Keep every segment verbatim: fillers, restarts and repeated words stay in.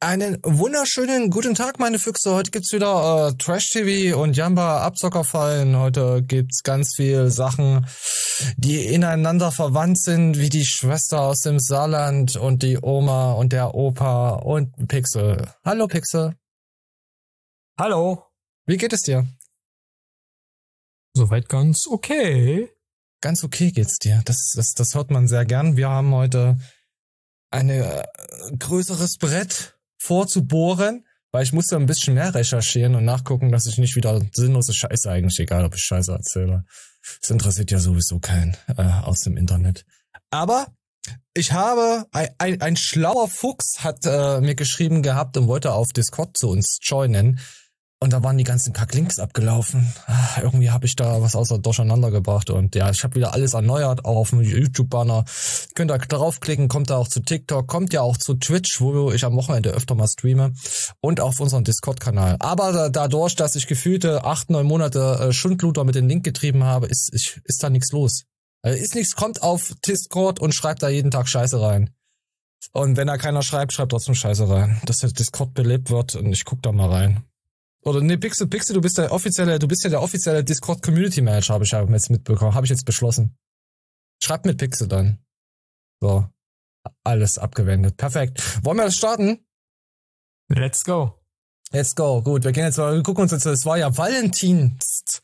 Einen wunderschönen guten Tag, meine Füchse. Heute gibt's wieder äh, Trash-T V und Jamba Abzockerfallen. Heute gibt's ganz viel Sachen, die ineinander verwandt sind, wie die Schwester aus dem Saarland und die Oma und der Opa und Pixel. Hallo Pixel. Hallo. Wie geht es dir? Soweit ganz okay. Ganz okay geht's dir. Das, das, das hört man sehr gern. Wir haben heute ein äh, größeres Brett vorzubohren, weil ich musste ein bisschen mehr recherchieren und nachgucken, dass ich nicht wieder sinnlose Scheiße, eigentlich egal, ob ich Scheiße erzähle. Das interessiert ja sowieso keinen äh, aus dem Internet. Aber ich habe, ein, ein, ein schlauer Fuchs hat äh, mir geschrieben gehabt und wollte auf Discord zu uns joinen. Und da waren die ganzen Kacklinks abgelaufen. Ah, irgendwie habe ich da was außer durcheinander gebracht. Und ja, ich habe wieder alles erneuert, auch auf dem YouTube-Banner. Könnt ihr draufklicken, kommt da auch zu TikTok, kommt ja auch zu Twitch, wo ich am Wochenende öfter mal streame. Und auf unseren Discord-Kanal. Aber da, dadurch, dass ich gefühlte acht, neun Monate äh, Schundluder mit dem Link getrieben habe, ist, ich, ist da nichts los. Also ist nichts, kommt auf Discord und schreibt da jeden Tag Scheiße rein. Und wenn da keiner schreibt, schreibt trotzdem Scheiße rein. Dass der Discord belebt wird und ich guck da mal rein. Oder nee, Pixel, Pixel, du bist der offizielle, du bist ja der offizielle Discord Community Manager, habe ich ja jetzt mitbekommen, habe ich jetzt beschlossen. Schreib mit Pixel dann. So, alles abgewendet. Perfekt. Wollen wir das starten? Let's go. Let's go. Gut, wir gehen jetzt mal, wir gucken uns jetzt, es war ja Valentinstag.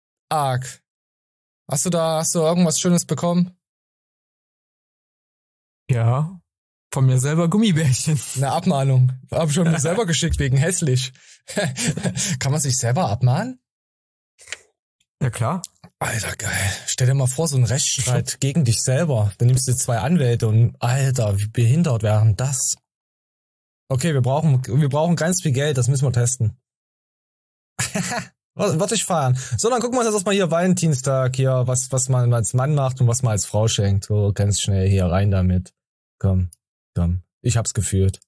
Hast du da, hast du irgendwas Schönes bekommen? Ja, von mir selber Gummibärchen. Eine Abmahnung. Hab schon mir selber geschickt wegen hässlich. Kann man sich selber abmahnen? Ja, klar. Alter, geil. Stell dir mal vor, so ein Rechtsstreit gegen dich selber. Dann nimmst du zwei Anwälte und, Alter, wie behindert wären das? Okay, wir brauchen, wir brauchen ganz viel Geld, das müssen wir testen. Wird ich fahren. So, dann gucken wir uns jetzt erstmal hier Valentinstag, hier, was, was man als Mann macht und was man als Frau schenkt. So, ganz schnell hier rein damit. Komm, komm. Ich hab's gefühlt.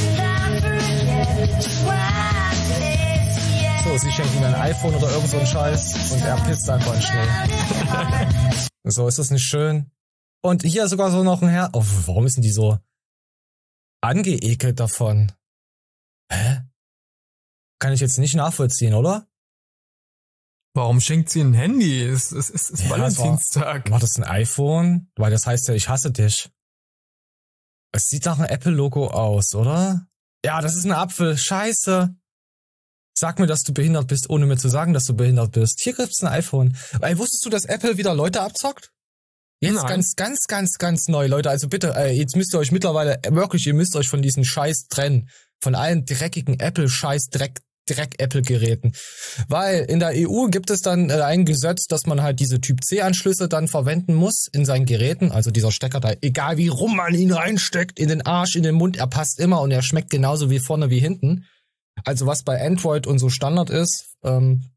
So, sie schenken mir ein iPhone oder irgend so einen Scheiß und er pisst einfach in Schnee. So, ist das nicht schön? Und hier sogar so noch ein Herr. Oh, warum ist denn die so angeekelt davon? Hä? Kann ich jetzt nicht nachvollziehen, oder? Warum schenkt sie ein Handy? Es ist, es ist Ja, Valentinstag. War, war das ein iPhone? Weil das heißt ja, ich hasse dich. Es sieht nach einem Apple-Logo aus, oder? Ja, das ist ein Apfel. Scheiße. Sag mir, dass du behindert bist, ohne mir zu sagen, dass du behindert bist. Hier gibt's ein iPhone. Ey, wusstest du, dass Apple wieder Leute abzockt? Jetzt Nein. ganz, ganz, ganz, ganz neu, Leute. Also bitte, ey, jetzt müsst ihr euch mittlerweile, wirklich, ihr müsst euch von diesen Scheiß trennen. Von allen dreckigen Apple-Scheiß-Dreck, Dreck-Apple-Geräten. Weil in der E U gibt es dann äh, ein Gesetz, dass man halt diese Typ-C-Anschlüsse dann verwenden muss in seinen Geräten. Also dieser Stecker da, egal wie rum man ihn reinsteckt, in den Arsch, in den Mund, er passt immer und er schmeckt genauso wie vorne wie hinten. Also was bei Android und so Standard ist. Ähm,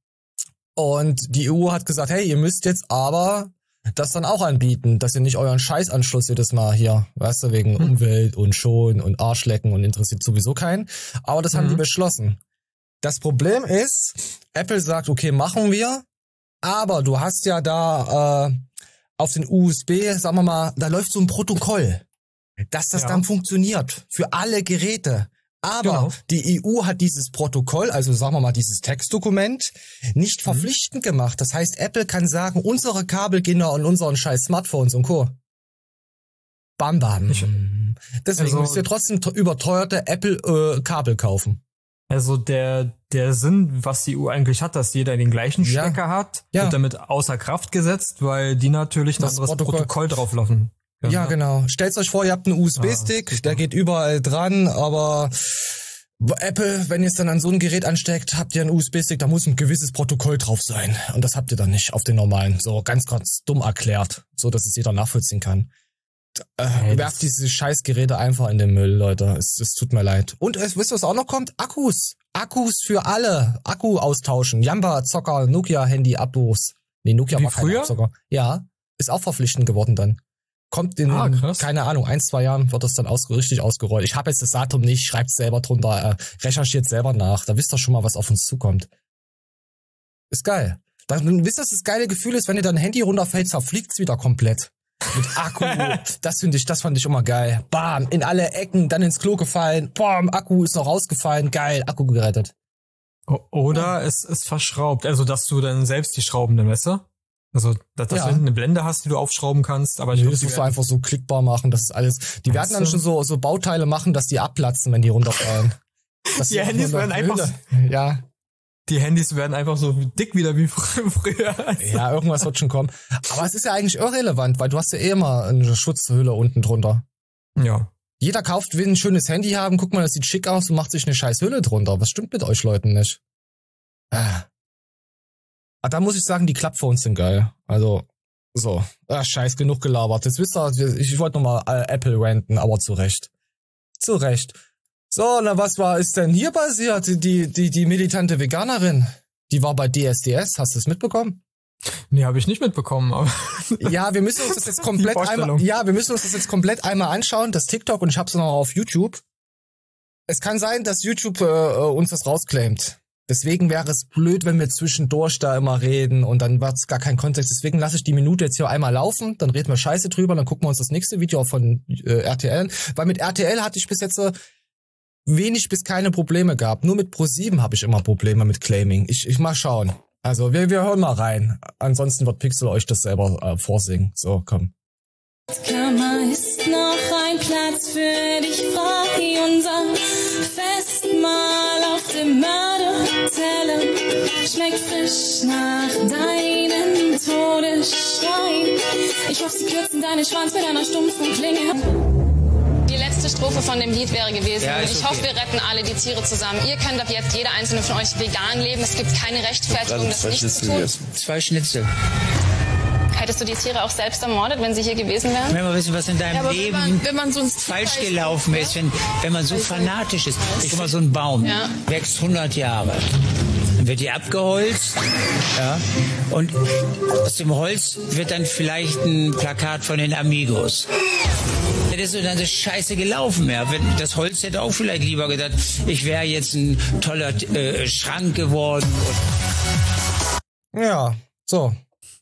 und die E U hat gesagt, hey, ihr müsst jetzt aber das dann auch anbieten, dass ihr nicht euren Scheißanschluss jedes Mal hier, weißt du, wegen hm. Umwelt und Schon und Arschlecken und interessiert sowieso keinen. Aber das mhm. haben die beschlossen. Das Problem ist, Apple sagt, okay, machen wir, aber du hast ja da äh, auf den U S B, sagen wir mal, da läuft so ein Protokoll, dass das ja. dann funktioniert für alle Geräte. Aber genau. Die E U hat dieses Protokoll, also sagen wir mal dieses Textdokument, nicht verpflichtend mhm. gemacht. Das heißt, Apple kann sagen, unsere Kabel gehen an unseren scheiß Smartphones und Co. Bam, bam. Ich, Deswegen also, müsst ihr trotzdem überteuerte Apple-Kabel äh, kaufen. Also der der Sinn, was die E U eigentlich hat, dass jeder den gleichen Stecker ja. hat, ja. wird damit außer Kraft gesetzt, weil die natürlich ein anderes Protokoll, Protokoll drauflaufen. Ja, ja, genau. Stellt euch vor, ihr habt einen U S B-Stick, ah, der geht überall dran, aber Apple, wenn ihr es dann an so ein Gerät ansteckt, habt ihr einen U S B-Stick, da muss ein gewisses Protokoll drauf sein. Und das habt ihr dann nicht auf den normalen. So ganz, ganz dumm erklärt, so dass es jeder nachvollziehen kann. Äh, hey, werft diese Scheißgeräte einfach in den Müll, Leute. Es, es tut mir leid. Und es, wisst ihr, was auch noch kommt? Akkus. Akkus für alle. Akku austauschen. Jamba, Zocker, Nokia-Handy, Abos. Nee, Nokia Wie war kein Zocker. Ja, ist auch verpflichtend geworden dann. Kommt in, ah, keine Ahnung, ein, zwei Jahren wird das dann aus, richtig ausgerollt. Ich habe jetzt das Datum nicht, schreibt selber drunter, äh, recherchiert selber nach. Da wisst ihr schon mal, was auf uns zukommt. Ist geil. Dann wisst ihr, was das geile Gefühl ist, wenn ihr dein Handy runterfällt, zerfliegt's wieder komplett. Mit Akku. Das finde ich, das fand ich immer geil. Bam, in alle Ecken, dann ins Klo gefallen. Bam, Akku ist noch rausgefallen. Geil, Akku gerettet. Oder ja. es ist verschraubt. Also, dass du dann selbst die Schrauben dann, weißt du? Also, dass, dass ja. du hinten eine Blende hast, die du aufschrauben kannst. Aber ich nee, glaub, das musst du einfach so klickbar machen. Das ist alles. Die werden dann schon so, so Bauteile machen, dass die abplatzen, wenn die runterfallen. Die Handys werden einfach. Ja. Die Handys werden einfach so dick wieder wie früher. Ja, irgendwas wird schon kommen. Aber es ist ja eigentlich irrelevant, weil du hast ja eh immer eine Schutzhülle unten drunter. Ja. Jeder kauft, will ein schönes Handy haben, guck mal, das sieht schick aus und macht sich eine scheiß Hülle drunter. Was stimmt mit euch Leuten nicht? Ah. Aber da muss ich sagen, die Klappphones sind geil. Also, so. Ah, scheiß, genug gelabert. Jetzt wisst ihr, ich wollte nochmal äh, Apple ranten, aber zu Recht. Zu Recht. So, na was war, ist denn hier passiert? Die, die, die militante Veganerin, die war bei D S D S, hast du es mitbekommen? Nee, habe ich nicht mitbekommen, aber. Ja, wir müssen uns das jetzt komplett einmal, ja, wir müssen uns das jetzt komplett einmal anschauen, das TikTok, und ich hab's noch auf YouTube. Es kann sein, dass YouTube äh, uns das rausclaimt. Deswegen wäre es blöd, wenn wir zwischendurch da immer reden und dann wird's gar kein Kontext. Deswegen lasse ich die Minute jetzt hier einmal laufen, dann reden wir Scheiße drüber, dann gucken wir uns das nächste Video von äh, R T L an. Weil mit R T L hatte ich bis jetzt äh, wenig bis keine Probleme gehabt. Nur mit ProSieben habe ich immer Probleme mit Claiming. Ich, ich mal schauen. Also wir, wir hören mal rein. Ansonsten wird Pixel euch das selber äh, vorsingen. So, komm. Kammer ist noch ein Platz für dich, frei unser Festmahl auf dem Mörderteller. Schmeckt frisch nach deinem Todesschrei. Ich hoffe, sie kürzen deinen Schwanz mit einer stumpfen Klinge. Die letzte Strophe von dem Lied wäre gewesen, ja, ich okay. hoffe, wir retten alle die Tiere zusammen. Ihr könnt ab jetzt, jeder einzelne von euch, vegan leben. Es gibt keine Rechtfertigung, das nicht zu tun. Zwei Schnitzel. Hättest du die Tiere auch selbst ermordet, wenn sie hier gewesen wären? Wenn man wissen, was in deinem ja, Leben wenn man, wenn man so falsch gelaufen ist, wenn, wenn man so fanatisch ist. Guck mal, so ein Baum ja. wächst hundert Jahre. Dann wird die abgeholzt, ja, und aus dem Holz wird dann vielleicht ein Plakat von den Amigos. Das ist dann so scheiße gelaufen, ja. Das Holz hätte auch vielleicht lieber gedacht, ich wäre jetzt ein toller äh, Schrank geworden. Ja, so.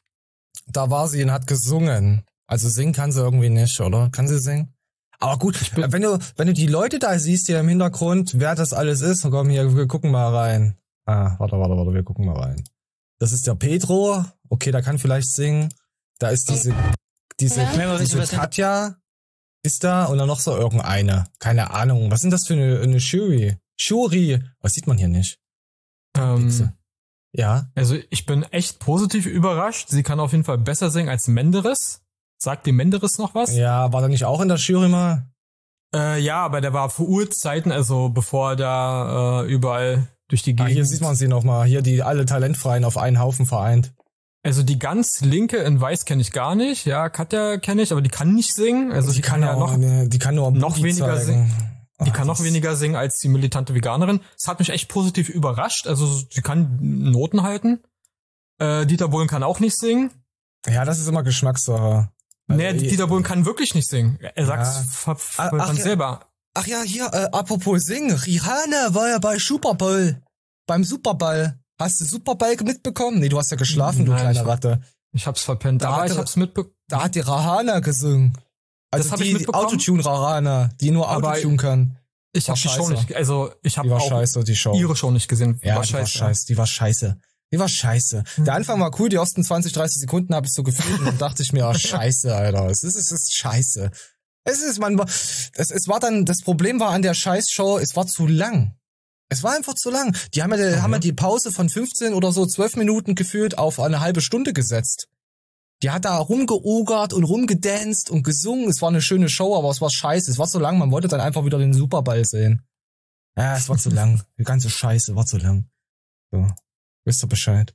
Da war sie und hat gesungen. Also singen kann sie irgendwie nicht, oder? Kann sie singen? Aber gut, wenn du, wenn du die Leute da siehst hier im Hintergrund, wer das alles ist, dann komm hier, wir gucken mal rein. Ah, warte, warte, warte, wir gucken mal rein. Das ist der Pedro. Okay, der kann vielleicht singen. Da ist diese, diese, ja. diese Katja ist da und dann noch so irgendeine. Keine Ahnung. Was sind das für eine, eine Jury? Jury. Was sieht man hier nicht? Ähm, ja. Also ich bin echt positiv überrascht. Sie kann auf jeden Fall besser singen als Menderes. Sagt die Menderes noch was? Ja, war der nicht auch in der Jury mal? Äh, ja, aber der war vor Urzeiten, also bevor er da äh, überall durch die Gegend... Ah, hier sieht man sie nochmal. Hier die alle Talentfreien auf einen Haufen vereint. Also die ganz linke in Weiß kenne ich gar nicht. Ja, Katja kenne ich, aber die kann nicht singen. Also die, die kann, kann ja auch, noch, ne, die kann nur noch weniger zeigen. singen. Die Ach, kann noch weniger singen als die militante Veganerin. Das hat mich echt positiv überrascht. Also sie kann Noten halten. Äh, Dieter Bohlen kann auch nicht singen. Ja, das ist immer Geschmackssache. Also, nee, Dieter Bohlen kann wirklich nicht singen. Er sagt ja. von ja. selber. Ach ja, hier, äh, apropos singen. Rihanna war ja bei Super Bowl. Beim Super Bowl. Hast du Super Bowl mitbekommen? Nee, du hast ja geschlafen, du Nein, kleine ich hab, Ratte. Ich hab's verpennt, da aber hatte, ich hab's mitbekommen. Da hat die Rihanna gesungen. Also das hab die, ich mitbekommen. Autotune Rihanna, die nur Autotune kann. Ich hab die Show nicht, also ich hab die war auch scheiße, die Show. ihre Show nicht gesehen. Ja, war die scheiße. war scheiße, die war scheiße. Die war scheiße. Mhm. Der Anfang war cool, die ersten zwanzig, dreißig Sekunden habe ich so gefühlt und dann dachte ich mir, ah, scheiße, Alter. Es ist, es ist scheiße. Es ist, man, es, es war dann, das Problem war an der Scheißshow, es war zu lang. Es war einfach zu lang. Die haben ja, die, mhm. haben ja die Pause von fünfzehn oder so zwölf Minuten gefühlt auf eine halbe Stunde gesetzt. Die hat da rumgeogert und rumgedanced und gesungen. Es war eine schöne Show, aber es war scheiße. Es war zu lang, man wollte dann einfach wieder den Superball sehen. Ja, es war zu lang. Die ganze Scheiße war zu lang. So. Wisst ihr Bescheid?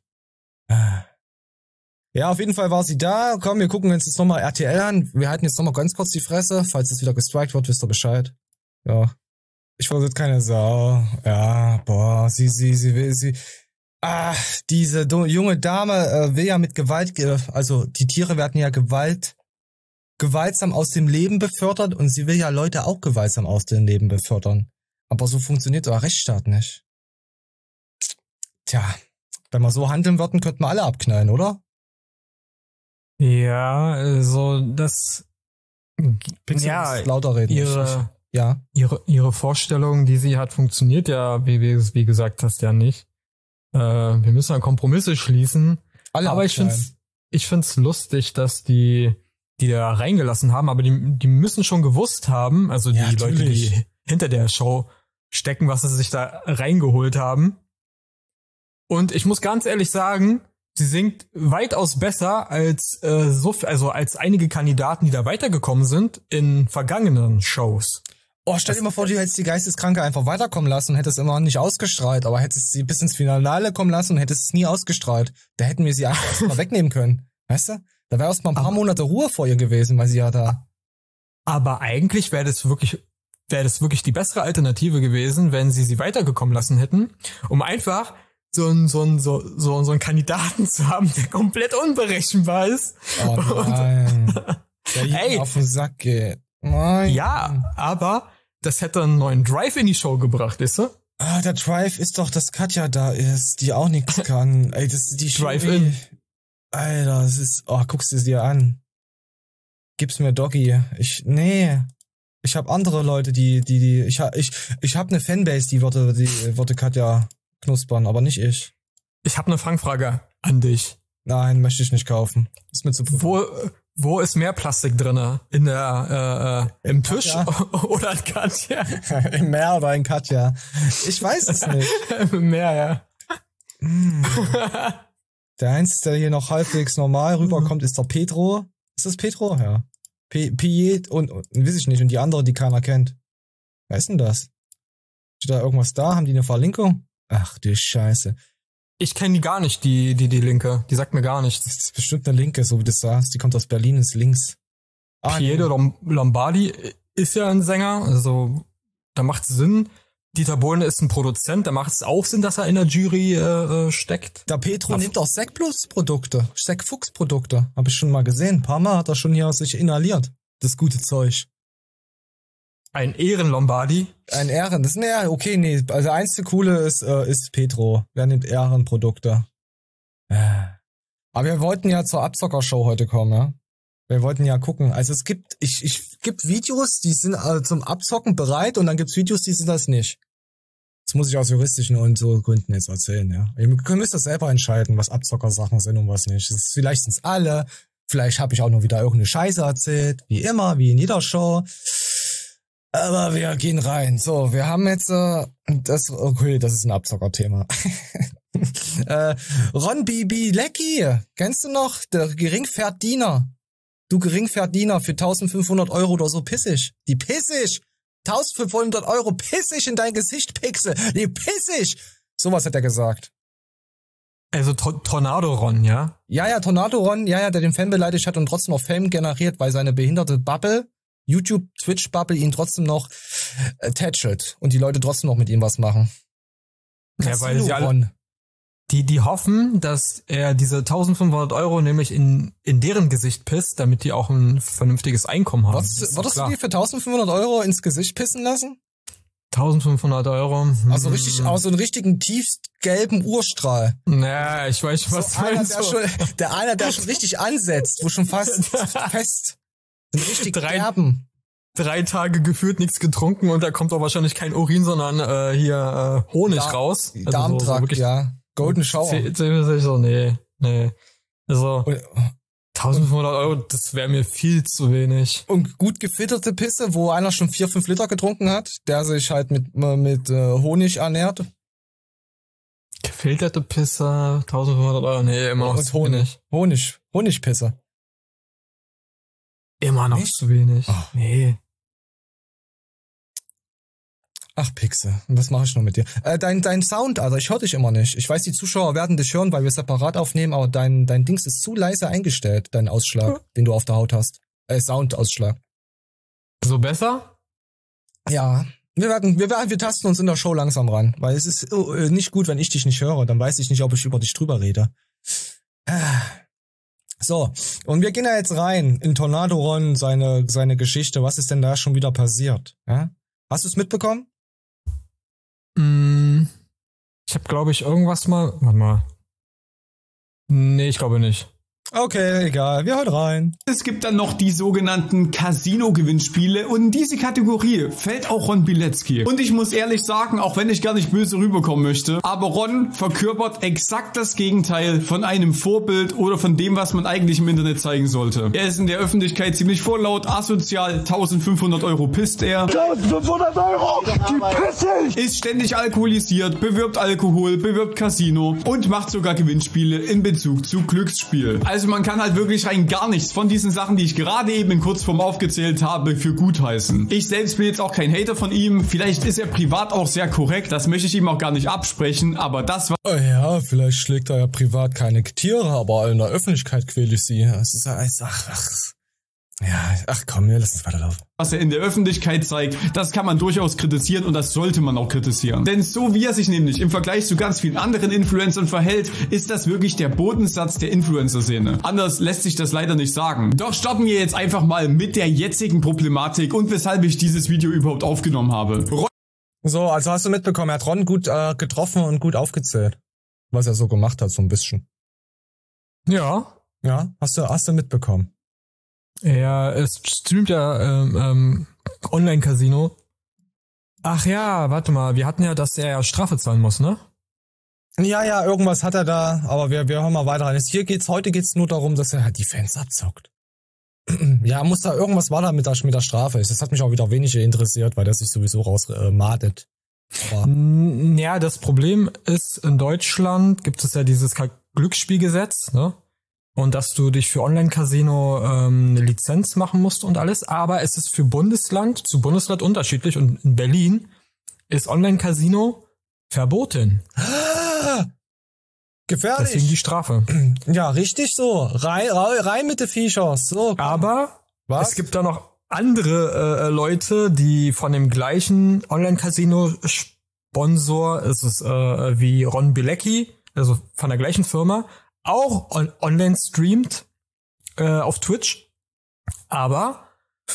Ja, auf jeden Fall war sie da. Komm, wir gucken uns jetzt nochmal R T L an. Wir halten jetzt nochmal ganz kurz die Fresse. Falls es wieder gestrikt wird, wisst ihr Bescheid. Ja. Ich versuche keine Sau. Ja, boah, sie, sie, sie will, sie. Ah, diese junge Dame äh, will ja mit Gewalt, äh, also die Tiere werden ja Gewalt, gewaltsam aus dem Leben befördert und sie will ja Leute auch gewaltsam aus dem Leben befördern. Aber so funktioniert der Rechtsstaat nicht. Tja, wenn wir so handeln würden, könnten wir alle abknallen, oder? Ja, also das Pixel ja, lauter reden. Ihre, ich, ja. ihre, ihre Vorstellung, die sie hat, funktioniert ja, wie du es wie gesagt hast, ja nicht. Äh, wir müssen ja Kompromisse schließen. Alle aber ich find's, ich find's lustig, dass die, die da reingelassen haben, aber die, die müssen schon gewusst haben, also die ja, Leute, die hinter der Show stecken, was sie sich da reingeholt haben. Und ich muss ganz ehrlich sagen, sie singt weitaus besser als äh, so, also als einige Kandidaten, die da weitergekommen sind in vergangenen Shows. Oh, stell dir mal vor, du hättest die Geisteskranke einfach weiterkommen lassen und hättest immer nicht ausgestrahlt, aber hättest sie bis ins Finale kommen lassen und hättest es nie ausgestrahlt. Da hätten wir sie einfach erstmal wegnehmen können. Weißt du? Da wäre erst mal ein paar aber, Monate Ruhe vor ihr gewesen, weil sie ja da. Aber eigentlich wäre das wirklich, wäre das wirklich die bessere Alternative gewesen, wenn sie sie weitergekommen lassen hätten, um einfach so einen, so einen, so, so, so einen Kandidaten zu haben, der komplett unberechenbar ist. Oh nein. Der Ey, auf den Sack geht. Nein. Ja, aber das hätte einen neuen Drive in die Show gebracht, ist du? Ah, der Drive ist doch, dass Katja da ist, die auch nichts kann. Ey, das ist die Drive-In. Alter, das ist, oh, guckst du es dir an. Gib's mir Doggy. Ich, nee. Ich hab andere Leute, die, die, die, ich hab, ich, ich hab eine Fanbase, die würde, die würde Katja knuspern, aber nicht ich. Ich hab eine Fangfrage an dich. Nein, möchte ich nicht kaufen. Ist mir zu blöd. Wo, wo ist mehr Plastik drinne? In der, äh, im Tisch oder in Katja? Im Meer oder in Katja? Ich weiß es nicht. Im Meer, ja. Mm. Der Einzige, der hier noch halbwegs normal rüberkommt, ist der Petro. Ist das Petro? Ja. P- Piet und, und, weiß ich nicht. Und die andere, die keiner kennt. Wer ist denn das? Steht da irgendwas da? Haben die eine Verlinkung? Ach du Scheiße. Ich kenne die gar nicht, die, die, die Linke. Die sagt mir gar nichts. Das ist bestimmt eine Linke, so wie du sagst. Die kommt aus Berlin, ist links. Ah, Piero nee. Lombardi ist ja ein Sänger, also da macht es Sinn. Dieter Bohlen ist ein Produzent, da macht es auch Sinn, dass er in der Jury äh, steckt. Der Petro Ach. nimmt auch Sek Plus Produkte, Sek Fuchs Produkte. Hab ich schon mal gesehen. Ein paar Mal hat er schon hier sich inhaliert. Das gute Zeug. Ein Ehren-Lombardi? Ein Ehren, das ist, ne, okay, nee, also der einzige coole ist, äh, ist Petro. Wer nimmt Ehrenprodukte? Äh. Aber wir wollten ja zur Abzocker-Show heute kommen, ja? Wir wollten ja gucken. Also es gibt, ich, ich, gibt Videos, die sind äh, zum Abzocken bereit und dann gibt's Videos, die sind das nicht. Das muss ich aus juristischen und so Gründen jetzt erzählen, ja. Ihr müsst das selber entscheiden, was Abzocker-Sachen sind und was nicht. Das ist, vielleicht sind's alle, vielleicht habe ich auch nur wieder irgendeine Scheiße erzählt, wie immer, wie in jeder Show. Aber wir gehen rein. So, wir haben jetzt äh, das, okay, das ist ein Abzocker-Thema. äh, Ron Bibi Lecky, kennst du noch? Der Geringverdiener. Du Geringverdiener für eintausendfünfhundert Euro oder so pissig. Die pissig. eintausendfünfhundert Euro pissig in dein Gesicht, Pixel. Die pissig. Sowas hat er gesagt. Also to- Tornado Ron, ja? Ja, ja, Tornado Ron, ja, ja, der den Fan beleidigt hat und trotzdem noch Fame generiert, weil seine behinderte Bubble, YouTube, Twitch-Bubble ihn trotzdem noch äh, tätschelt und die Leute trotzdem noch mit ihm was machen. Ja, weil sie alle, die, die hoffen, dass er diese eintausendfünfhundert Euro nämlich in, in deren Gesicht pisst, damit die auch ein vernünftiges Einkommen haben. Was, würdest du die für eintausendfünfhundert Euro ins Gesicht pissen lassen? eintausendfünfhundert Euro. Also richtig, aus so einen richtigen tiefgelben Urstrahl. Naja, ich weiß, was so du einer, meinst. Der, schon, der einer, der schon richtig ansetzt, wo schon fast fest. Richtig drei, derben. Drei Tage gefühlt nichts getrunken und da kommt auch wahrscheinlich kein Urin, sondern äh, hier äh, Honig da, raus. Also Darmtrakt, so, so ja. Golden Shower. So, nee, nee. Also eintausendfünfhundert Euro, das wäre mir viel zu wenig. Und gut gefitterte Pisse, wo einer schon vier, fünf Liter getrunken hat, der sich halt mit mit äh, Honig ernährt. Gefilterte Pisse, eintausendfünfhundert Euro, nee, immer noch zu wenig. Honig, Honigpisse. Immer noch Nicht? zu wenig. Oh. Nee. Ach, Pixel, was mache ich noch mit dir? Äh, dein, dein Sound, Alter, ich höre dich immer nicht. Ich weiß, die Zuschauer werden dich hören, weil wir separat aufnehmen, aber dein, dein Dings ist zu leise eingestellt, dein Ausschlag, hm. den du auf der Haut hast. Äh, Soundausschlag. So besser? Ja. Wir werden, wir werden, wir tasten uns in der Show langsam ran, weil es ist äh, nicht gut, wenn ich dich nicht höre, dann weiß ich nicht, ob ich über dich drüber rede. Ah. So, und wir gehen ja jetzt rein in Tornado Ron, seine, seine Geschichte. Was ist denn da schon wieder passiert? Ja? Hast du es mitbekommen? Mm, ich habe, glaube ich, irgendwas mal... Warte mal. Nee, ich glaube nicht. Okay, egal, wir hören rein. Es gibt dann noch die sogenannten Casino-Gewinnspiele und in diese Kategorie fällt auch Ron Bilecki. Und ich muss ehrlich sagen, auch wenn ich gar nicht böse rüberkommen möchte, aber Ron verkörpert exakt das Gegenteil von einem Vorbild oder von dem, was man eigentlich im Internet zeigen sollte. Er ist in der Öffentlichkeit ziemlich vorlaut, asozial, eintausendfünfhundert Euro pisst er. eintausendfünfhundert Euro, die piss ich! Ist ständig alkoholisiert, bewirbt Alkohol, bewirbt Casino und macht sogar Gewinnspiele in Bezug zu Glücksspiel. Also man kann halt wirklich rein gar nichts von diesen Sachen, die ich gerade eben in Kurzform aufgezählt habe, für gut heißen. Ich selbst bin jetzt auch kein Hater von ihm. Vielleicht ist er privat auch sehr korrekt. Das möchte ich ihm auch gar nicht absprechen. Aber das war... Oh ja, vielleicht schlägt er ja privat keine Tiere, aber in der Öffentlichkeit quäle ich sie. Es ist ja... Ach, ach, ja, ach komm, wir lassen es weiterlaufen. Was er in der Öffentlichkeit zeigt, das kann man durchaus kritisieren und das sollte man auch kritisieren. Denn so wie er sich nämlich im Vergleich zu ganz vielen anderen Influencern verhält, ist das wirklich der Bodensatz der Influencer-Szene. Anders lässt sich das leider nicht sagen. Doch starten wir jetzt einfach mal mit der jetzigen Problematik und weshalb ich dieses Video überhaupt aufgenommen habe. Ron so, also hast du mitbekommen, er hat Ron gut äh, getroffen und gut aufgezählt, was er so gemacht hat, so ein bisschen. Ja. Ja, hast du, hast du mitbekommen. Er es streamt ja ähm, ähm, Online-Casino. Ach ja, warte mal, wir hatten ja, dass er ja Strafe zahlen muss, ne? Ja, ja, irgendwas hat er da, aber wir, wir hören mal weiter rein. Hier geht's, heute geht's nur darum, dass er halt die Fans abzockt. Ja, muss da, irgendwas war da mit der, mit der Strafe. Das hat mich auch wieder wenig interessiert, weil der sich sowieso rausmatet. Äh, ja, das Problem ist, in Deutschland gibt es ja dieses Glücksspielgesetz, ne? Und dass du dich für Online-Casino ähm, eine Lizenz machen musst und alles. Aber es ist für Bundesland zu Bundesland unterschiedlich. Und in Berlin ist Online-Casino verboten. Gefährlich. Deswegen die Strafe. Ja, richtig so. Rein, rein mit den Viechers. So, aber was? Es gibt da noch andere äh, Leute, die von dem gleichen Online-Casino-Sponsor, es ist äh, wie Ron Bilecki, also von der gleichen Firma, auch on online streamt äh, auf Twitch, aber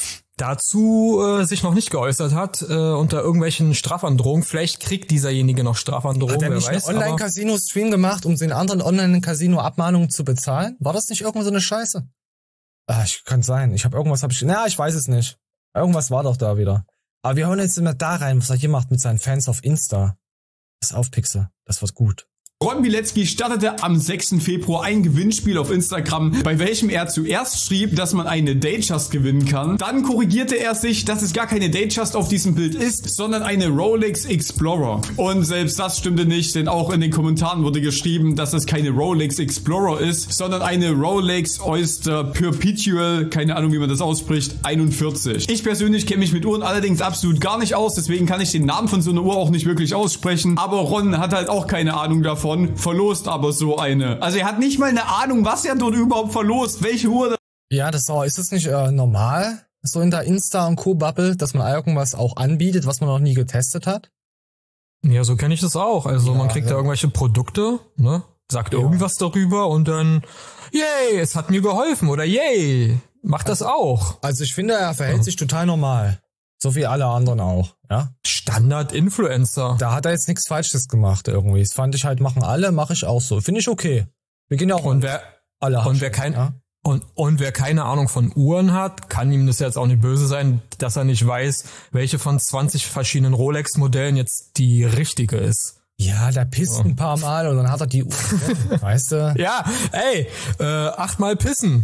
dazu äh, sich noch nicht geäußert hat äh, unter irgendwelchen Strafandrohungen. Vielleicht kriegt dieserjenige noch Strafandrohungen, hat er wer nicht weiß. einen Online-Casino-Stream gemacht, um den anderen Online-Casino-Abmahnungen zu bezahlen? War das nicht irgendwo so eine Scheiße? Ah, ich kann sein. Ich habe irgendwas, habe ich, na, ich weiß es nicht. Irgendwas war doch da wieder. Aber wir hören jetzt immer da rein, was er hier macht mit seinen Fans auf Insta. Das Aufpixel, das wird gut. Ron Bilecki startete am sechsten Februar ein Gewinnspiel auf Instagram, bei welchem er zuerst schrieb, dass man eine Datejust gewinnen kann. Dann korrigierte er sich, dass es gar keine Datejust auf diesem Bild ist, sondern eine Rolex Explorer. Und selbst das stimmte nicht, denn auch in den Kommentaren wurde geschrieben, dass es keine Rolex Explorer ist, sondern eine Rolex Oyster Perpetual, keine Ahnung wie man das ausspricht, einundvierzig. Ich persönlich kenne mich mit Uhren allerdings absolut gar nicht aus, deswegen kann ich den Namen von so einer Uhr auch nicht wirklich aussprechen. Aber Ron hat halt auch keine Ahnung davon. Verlost aber so eine. Also er hat nicht mal eine Ahnung, was er dort überhaupt verlost, welche Uhr. Ja, das ist, ist das nicht äh, normal, so in der Insta- und Co-Bubble, dass man irgendwas auch anbietet, was man noch nie getestet hat? Ja, so kenne ich das auch. Also ja, man kriegt ja. da irgendwelche Produkte, ne? Sagt ja. irgendwas darüber und dann, yay, es hat mir geholfen oder yay, macht also, das auch. Also ich finde, er verhält ja. sich total normal. So wie alle anderen auch, ja? Standard-Influencer. Da hat er jetzt nichts Falsches gemacht irgendwie. Das fand ich halt, machen alle, mache ich auch so. Finde ich okay. Wir gehen ja auch und wer, alle und wer kein, ja? und, und wer keine Ahnung von Uhren hat, kann ihm das jetzt auch nicht böse sein, dass er nicht weiß, welche von zwanzig verschiedenen Rolex-Modellen jetzt die richtige ist. Ja, der pisst so. ein paar Mal und dann hat er die Uhr, weißt du? Ja, ey, äh, achtmal pissen.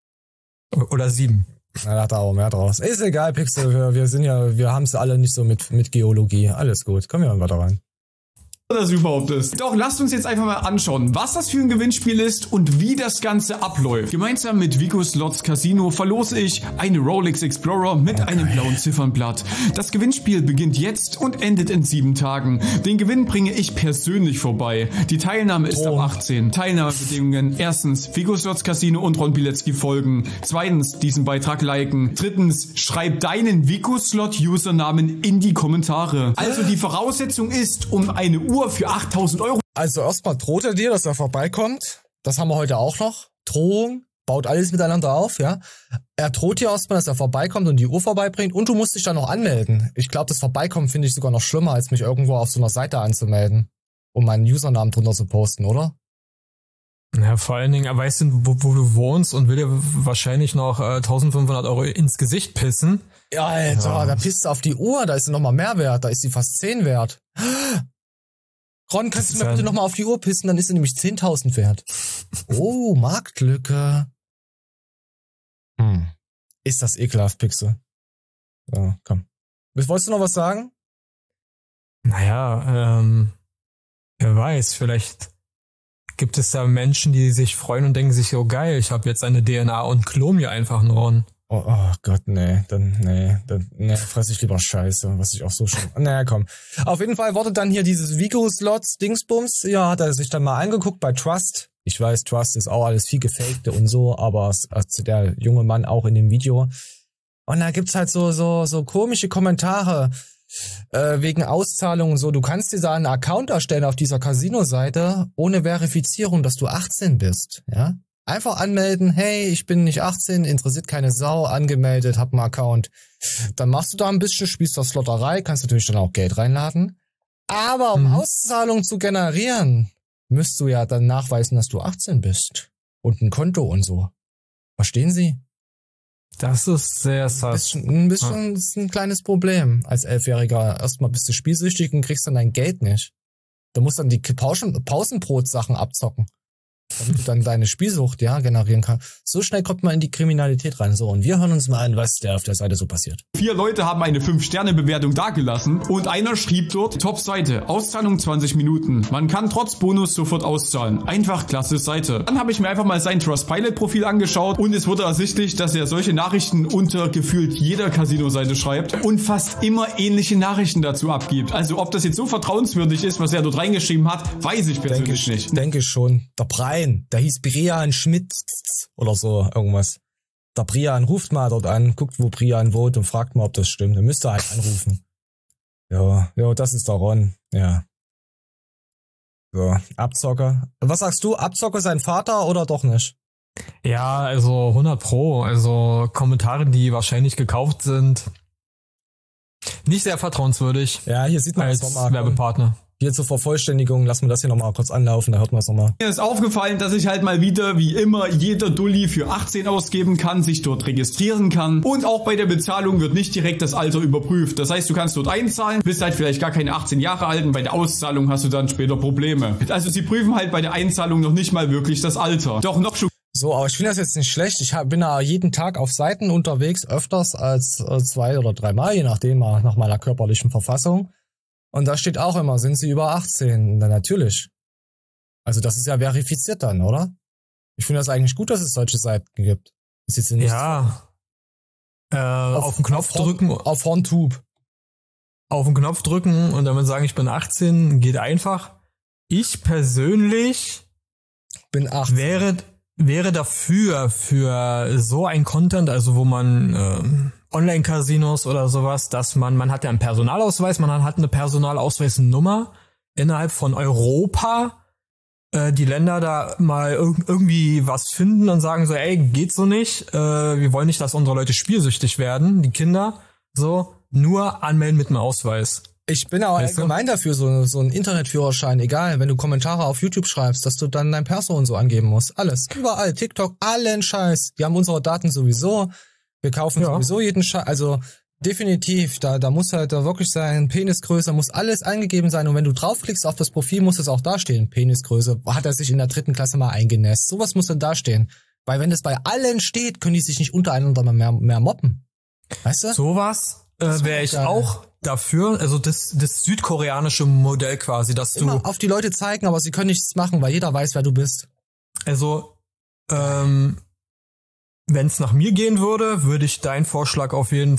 Oder sieben. Na, da hat er auch mehr draus. Ist egal, Pixel, wir, wir sind ja, wir haben es alle nicht so mit, mit Geologie. Alles gut, kommen wir mal weiter rein. Das überhaupt ist. Doch lasst uns jetzt einfach mal anschauen, was das für ein Gewinnspiel ist und wie das Ganze abläuft. Gemeinsam mit Vico Slots Casino verlose ich eine Rolex Explorer mit okay. einem blauen Ziffernblatt. Das Gewinnspiel beginnt jetzt und endet in sieben Tagen. Den Gewinn bringe ich persönlich vorbei. Die Teilnahme ist oh. ab achtzehn. Teilnahmebedingungen: erstens, Vico Slots Casino und Ron Bilecki folgen. Zweitens, diesen Beitrag liken. Drittens, schreib deinen Vico Slot Usernamen in die Kommentare. Also die Voraussetzung ist, um eine Uhr für achttausend Euro. Also erstmal droht er dir, dass er vorbeikommt. Das haben wir heute auch noch. Drohung, baut alles miteinander auf, ja. Er droht dir erstmal, dass er vorbeikommt und die Uhr vorbeibringt und du musst dich dann noch anmelden. Ich glaube, das Vorbeikommen finde ich sogar noch schlimmer, als mich irgendwo auf so einer Seite anzumelden, um meinen Usernamen drunter zu posten, oder? Ja, vor allen Dingen, er weiß, wo, wo du wohnst und will dir wahrscheinlich noch äh, eintausendfünfhundert Euro ins Gesicht pissen. Ja, Alter, ja. Da pisst du auf die Uhr, da ist sie nochmal mehr wert, da ist sie fast zehn wert. Ron, kannst du mir bitte nochmal auf die Uhr pissen, dann ist sie nämlich zehntausend wert. Oh, Marktlücke. Hm. Ist das ekelhaft, Pixel. So, komm. Wolltest du noch was sagen? Naja, ähm, wer weiß, vielleicht gibt es da Menschen, die sich freuen und denken sich, oh geil, ich habe jetzt eine D N A und klon mir einfach einen Ron. Oh, oh Gott, nee, dann, nee, dann, nee, fress ich lieber Scheiße, was ich auch so schon, naja, komm. Auf jeden Fall wurde dann hier dieses Vigo-Slots Dingsbums, ja, hat er sich dann mal angeguckt bei Trust. Ich weiß, Trust ist auch alles viel gefakte und so, aber der junge Mann auch in dem Video. Und da gibt's halt so, so, so komische Kommentare, äh, wegen Auszahlungen und so. Du kannst dir da einen Account erstellen auf dieser Casino-Seite, ohne Verifizierung, dass du achtzehn bist, ja. Einfach anmelden, hey, ich bin nicht achtzehn, interessiert keine Sau, angemeldet, hab einen Account. Dann machst du da ein bisschen, spielst das Lotterei, kannst natürlich dann auch Geld reinladen. Aber um mhm. Auszahlungen zu generieren, müsst du ja dann nachweisen, dass du achtzehn bist. Und ein Konto und so. Verstehen Sie? Das ist sehr sass. Ein bisschen, ein bisschen ja. ist ein kleines Problem als Elfjähriger. Erstmal bist du spielsüchtig und kriegst dann dein Geld nicht. Du musst dann die Pausen, Pausenbrot-Sachen abzocken. Damit du dann deine Spielsucht, ja, generieren kannst. So schnell kommt man in die Kriminalität rein. So, und wir hören uns mal an, was da auf der Seite so passiert. Vier Leute haben eine fünf Sterne Bewertung dagelassen und einer schrieb dort, Top-Seite, Auszahlung zwanzig Minuten. Man kann trotz Bonus sofort auszahlen. Einfach klasse Seite. Dann habe ich mir einfach mal sein Trustpilot-Profil angeschaut und es wurde ersichtlich, dass er solche Nachrichten unter gefühlt jeder Casino-Seite schreibt und fast immer ähnliche Nachrichten dazu abgibt. Also ob das jetzt so vertrauenswürdig ist, was er dort reingeschrieben hat, weiß ich persönlich denke, nicht. Denke schon. Der Preis. Der hieß Brian Schmidt oder so, irgendwas. Der Brian ruft mal dort an, guckt, wo Brian wohnt und fragt mal, ob das stimmt. Dann müsste er halt anrufen. Ja, ja, das ist der Ron. Ja. So, Abzocker. Was sagst du? Abzocker sein Vater oder doch nicht? Ja, also hundert Pro. Also Kommentare, die wahrscheinlich gekauft sind. Nicht sehr vertrauenswürdig. Ja, hier sieht man als Werbepartner. Hier zur Vervollständigung lassen wir das hier nochmal kurz anlaufen, da hört man es nochmal. Mir ist aufgefallen, dass ich halt mal wieder, wie immer, jeder Dulli für achtzehn ausgeben kann, sich dort registrieren kann und auch bei der Bezahlung wird nicht direkt das Alter überprüft. Das heißt, du kannst dort einzahlen, bist halt vielleicht gar keine achtzehn Jahre alt und bei der Auszahlung hast du dann später Probleme. Also sie prüfen halt bei der Einzahlung noch nicht mal wirklich das Alter. Doch noch schon. So, aber ich finde das jetzt nicht schlecht. Ich bin da jeden Tag auf Seiten unterwegs, öfters als äh, zwei oder dreimal, je nachdem, nach meiner körperlichen Verfassung. Und da steht auch immer, sind sie über achtzehn? Na, natürlich. Also das ist ja verifiziert dann, oder? Ich finde das eigentlich gut, dass es solche Seiten gibt. Ist jetzt nicht ja. Äh, auf, auf den Knopf auf drücken. Horn, auf Horntube. Auf den Knopf drücken und damit sagen, ich bin achtzehn, geht einfach. Ich persönlich bin achtzehn. Wäre, wäre dafür, für so ein Content, also wo man äh, Online-Casinos oder sowas, dass man, man hat ja einen Personalausweis, man hat eine Personalausweisnummer innerhalb von Europa, äh, die Länder da mal irg- irgendwie was finden und sagen so, ey, geht so nicht, äh, wir wollen nicht, dass unsere Leute spielsüchtig werden, die Kinder, so, nur anmelden mit einem Ausweis. Ich bin auch weißt allgemein du? dafür, so, so ein Internetführerschein, egal, wenn du Kommentare auf YouTube schreibst, dass du dann dein Perso und so angeben musst. Alles, überall, TikTok, allen Scheiß. Die haben unsere Daten sowieso. Wir kaufen ja. sowieso jeden Scheiß, also definitiv, da da muss halt da wirklich sein, Penisgröße, muss alles eingegeben sein und wenn du draufklickst auf das Profil, muss es auch dastehen, Penisgröße, hat er sich in der dritten Klasse mal eingenässt, sowas muss dann dastehen, weil wenn das bei allen steht, können die sich nicht untereinander mehr, mehr mobben, weißt du? Sowas äh, wäre ich geil. Auch dafür, also das das südkoreanische Modell quasi, dass du immer auf die Leute zeigen, aber sie können nichts machen, weil jeder weiß, wer du bist. Also, ähm, wenn es nach mir gehen würde, würde ich deinen Vorschlag auf jeden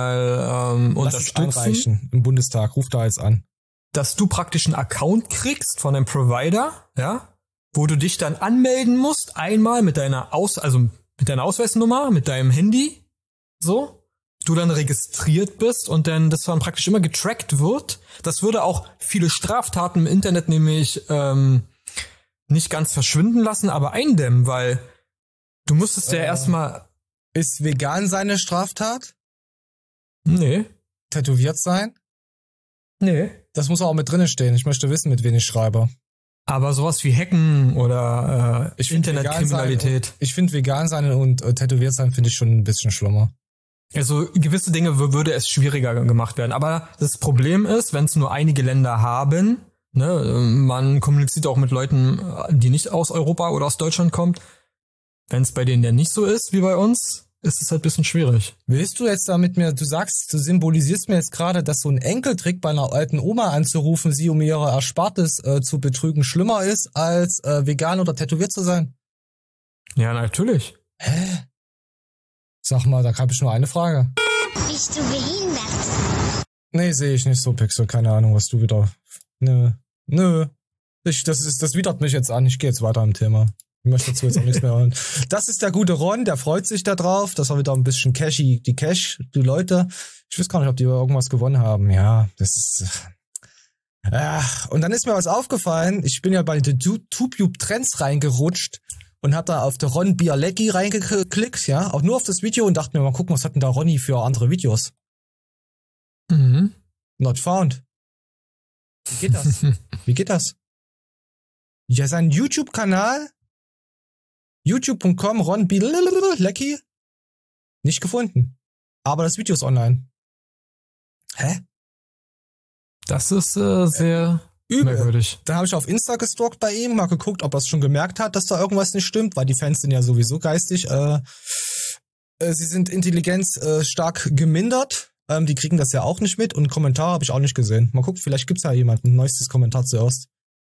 Fall ähm, Lass unterstützen. Es einreichen im Bundestag, ruf da jetzt an. Dass du praktisch einen Account kriegst von einem Provider, ja, wo du dich dann anmelden musst, einmal mit deiner Aus, also mit deiner Ausweisnummer, mit deinem Handy, so, du dann registriert bist und dann das dann praktisch immer getrackt wird. Das würde auch viele Straftaten im Internet nämlich ähm, nicht ganz verschwinden lassen, aber eindämmen, weil du musstest ja äh, erstmal... Ist vegan seine Straftat? Nee. Tätowiert sein? Nee. Das muss auch mit drinne stehen. Ich möchte wissen, mit wem ich schreibe. Aber sowas wie Hacken oder äh, Internetkriminalität. Ich finde vegan sein und äh, tätowiert sein finde ich schon ein bisschen schlimmer. Also gewisse Dinge w- würde es schwieriger gemacht werden. Aber das Problem ist, wenn es nur einige Länder haben, ne, man kommuniziert auch mit Leuten, die nicht aus Europa oder aus Deutschland kommen. Wenn es bei denen ja nicht so ist wie bei uns, ist es halt ein bisschen schwierig. Willst du jetzt da mit mir, du sagst, du symbolisierst mir jetzt gerade, dass so ein Enkeltrick bei einer alten Oma anzurufen, sie um ihre Erspartes äh, zu betrügen, schlimmer ist, als äh, vegan oder tätowiert zu sein? Ja, natürlich. Hä? Sag mal, da habe ich nur eine Frage. Bist du behindert? Nee, sehe ich nicht so, Pixel. Keine Ahnung, was du wieder... Nö. Nö. Ich, das, ist, das widert mich jetzt an. Ich gehe jetzt weiter im Thema. Ich möchte dazu jetzt auch nichts mehr hören. Das ist der gute Ron, der freut sich da drauf. Das war wieder ein bisschen cashy, die Cash, die Leute. Ich weiß gar nicht, ob die irgendwas gewonnen haben. Ja, das ist... Ach, und dann ist mir was aufgefallen. Ich bin ja bei den YouTube-Trends reingerutscht und hab da auf der Ron Bialecki reingeklickt, ja, auch nur auf das Video und dachte mir, mal gucken, was hat denn da Ronny für andere Videos? Mhm. Not found. Wie geht das? Wie geht das? Ja, sein YouTube-Kanal youtube punkt com Ron Bialecki nicht gefunden. Aber das Video ist online. Hä? Das ist äh, sehr Übel. merkwürdig. Dann habe ich auf Insta gestalkt bei ihm, mal geguckt, ob er es schon gemerkt hat, dass da irgendwas nicht stimmt, weil die Fans sind ja sowieso geistig. Äh, äh, sie sind Intelligenz äh, stark gemindert. Ähm, die kriegen das ja auch nicht mit. Und einen Kommentar habe ich auch nicht gesehen. Mal gucken, vielleicht gibt's ja jemanden. Ein neuestes Kommentar zuerst.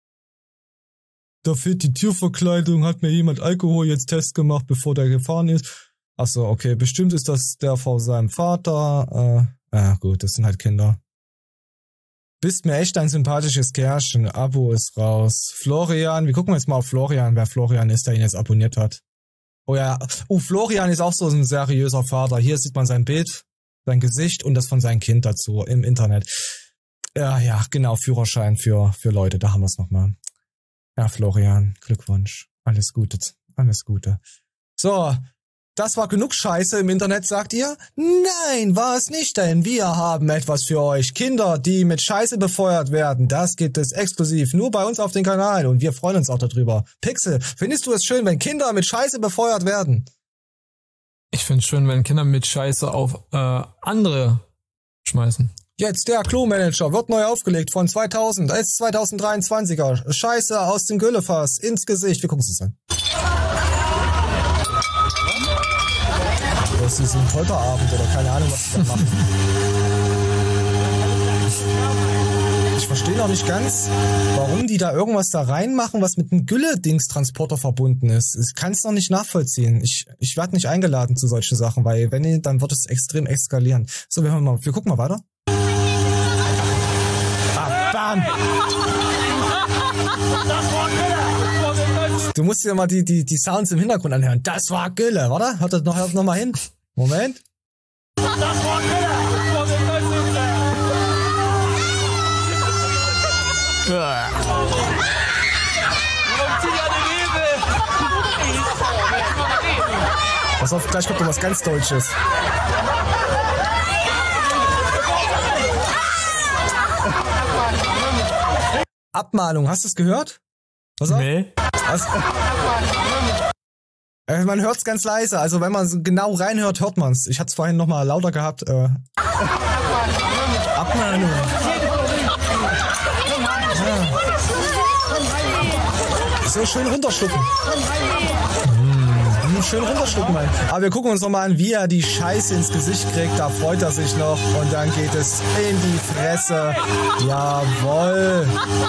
Da fehlt die Tierverkleidung, hat mir jemand Alkohol jetzt Test gemacht, bevor der gefahren ist. Ach so, okay, bestimmt ist das der von seinem Vater. Äh, ja gut, das sind halt Kinder. Bist mir echt ein sympathisches Kerlchen. Abo ist raus. Florian, wir gucken jetzt mal auf Florian, wer Florian ist, der ihn jetzt abonniert hat. Oh ja, oh, Florian ist auch so ein seriöser Vater. Hier sieht man sein Bild, sein Gesicht und das von seinem Kind dazu im Internet. Ja, ja, genau, Führerschein für, für Leute, da haben wir es nochmal. Ja, Florian, Glückwunsch. Alles Gute, alles Gute. So, das war genug Scheiße im Internet, sagt ihr? Nein, war es nicht, denn wir haben etwas für euch. Kinder, die mit Scheiße befeuert werden, das gibt es exklusiv nur bei uns auf dem Kanal und wir freuen uns auch darüber. Pixel, findest du es schön, wenn Kinder mit Scheiße befeuert werden? Ich find's schön, wenn Kinder mit Scheiße auf äh, andere schmeißen. Jetzt der Klo-Manager wird neu aufgelegt von zweitausend als zweitausenddreiundzwanziger. Scheiße aus dem Güllefass ins Gesicht. Wir gucken es uns an. Das ist ein Polterabend oder keine Ahnung, was sie da machen. Ich verstehe noch nicht ganz, warum die da irgendwas da reinmachen, was mit einem Gülle-Dings-Transporter verbunden ist. Ich kann es noch nicht nachvollziehen. Ich, ich werde nicht eingeladen zu solchen Sachen, weil wenn nicht, dann wird es extrem eskalieren. So, wir, hören mal, wir gucken mal weiter. Ah, bam! Du musst dir mal die, die, die Sounds im Hintergrund anhören. Das war Gülle, warte? Hört das noch, hört noch mal hin. Moment. Das war Gülle! Pass auf, gleich kommt noch was ganz Deutsches. Abmahnung, hast du es gehört? Pass auf. Nee. Was? Äh, man hört es ganz leise, also wenn man so genau reinhört, hört man es. Ich hatte es vorhin noch mal lauter gehabt. Äh. Abmahnung. Ja. So schön runterschlucken. Mmh, schön runterschlucken, Mann. Aber wir gucken uns noch mal an, wie er die Scheiße ins Gesicht kriegt. Da freut er sich noch und dann geht es in die Fresse. Jawohl.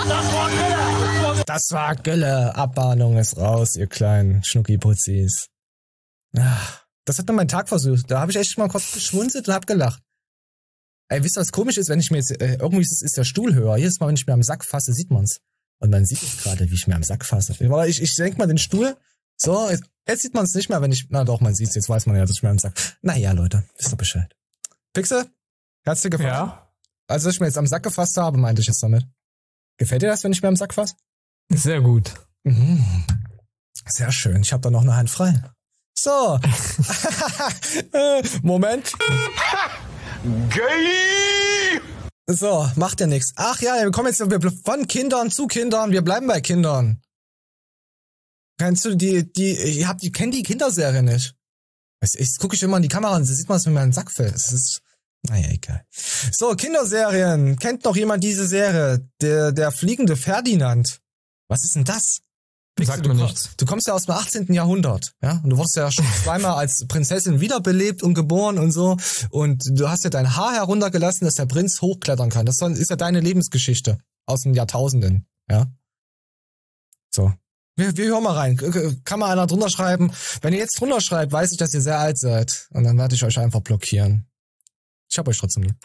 Das war Gülle. Abmahnung ist raus, ihr kleinen Schnucki-Putzis. Das hat mir meinen Tag versucht. Da habe ich echt mal kurz geschmunzelt und hab gelacht. Ey, wisst ihr, was komisch ist, wenn ich mir jetzt, äh, irgendwie ist, ist der Stuhl höher. Jedes Mal, wenn ich mir am Sack fasse, sieht man's. Und man sieht es gerade, wie ich mir am Sack fasse. Ich, ich senke mal den Stuhl. So, jetzt, jetzt sieht man es nicht mehr, wenn ich, na doch, man sieht's. Jetzt weiß man ja, dass ich mir am Sack. Naja, Leute, wisst ihr Bescheid. Pixel, hat's dir gefallen? Ja. Also, dass ich mir jetzt am Sack gefasst habe, meinte ich jetzt damit. Gefällt dir das, wenn ich mir am Sack fasse? Sehr gut. Mhm. Sehr schön. Ich habe da noch eine Hand frei. So. Moment. Gay! So, macht ja nichts. Ach ja, wir kommen jetzt von Kindern zu Kindern, wir bleiben bei Kindern. Kennst du die, die, ich hab, die, kenn die Kinderserie nicht. Ich, ich gucke ich immer in die Kamera und sieht man, was mir meinen Sack fällt. Das ist, naja, egal. So, Kinderserien. Kennt noch jemand diese Serie? Der, der fliegende Ferdinand. Was ist denn das? Sagt mir nichts. Du kommst ja aus dem achtzehnten Jahrhundert, ja? Und du wurdest ja schon zweimal als Prinzessin wiederbelebt und geboren und so. Und du hast ja dein Haar heruntergelassen, dass der Prinz hochklettern kann. Das ist ja deine Lebensgeschichte aus den Jahrtausenden, ja? So. Wir, wir hören mal rein. Kann mal einer drunter schreiben? Wenn ihr jetzt drunter schreibt, weiß ich, dass ihr sehr alt seid. Und dann werde ich euch einfach blockieren. Ich hab euch trotzdem lieb.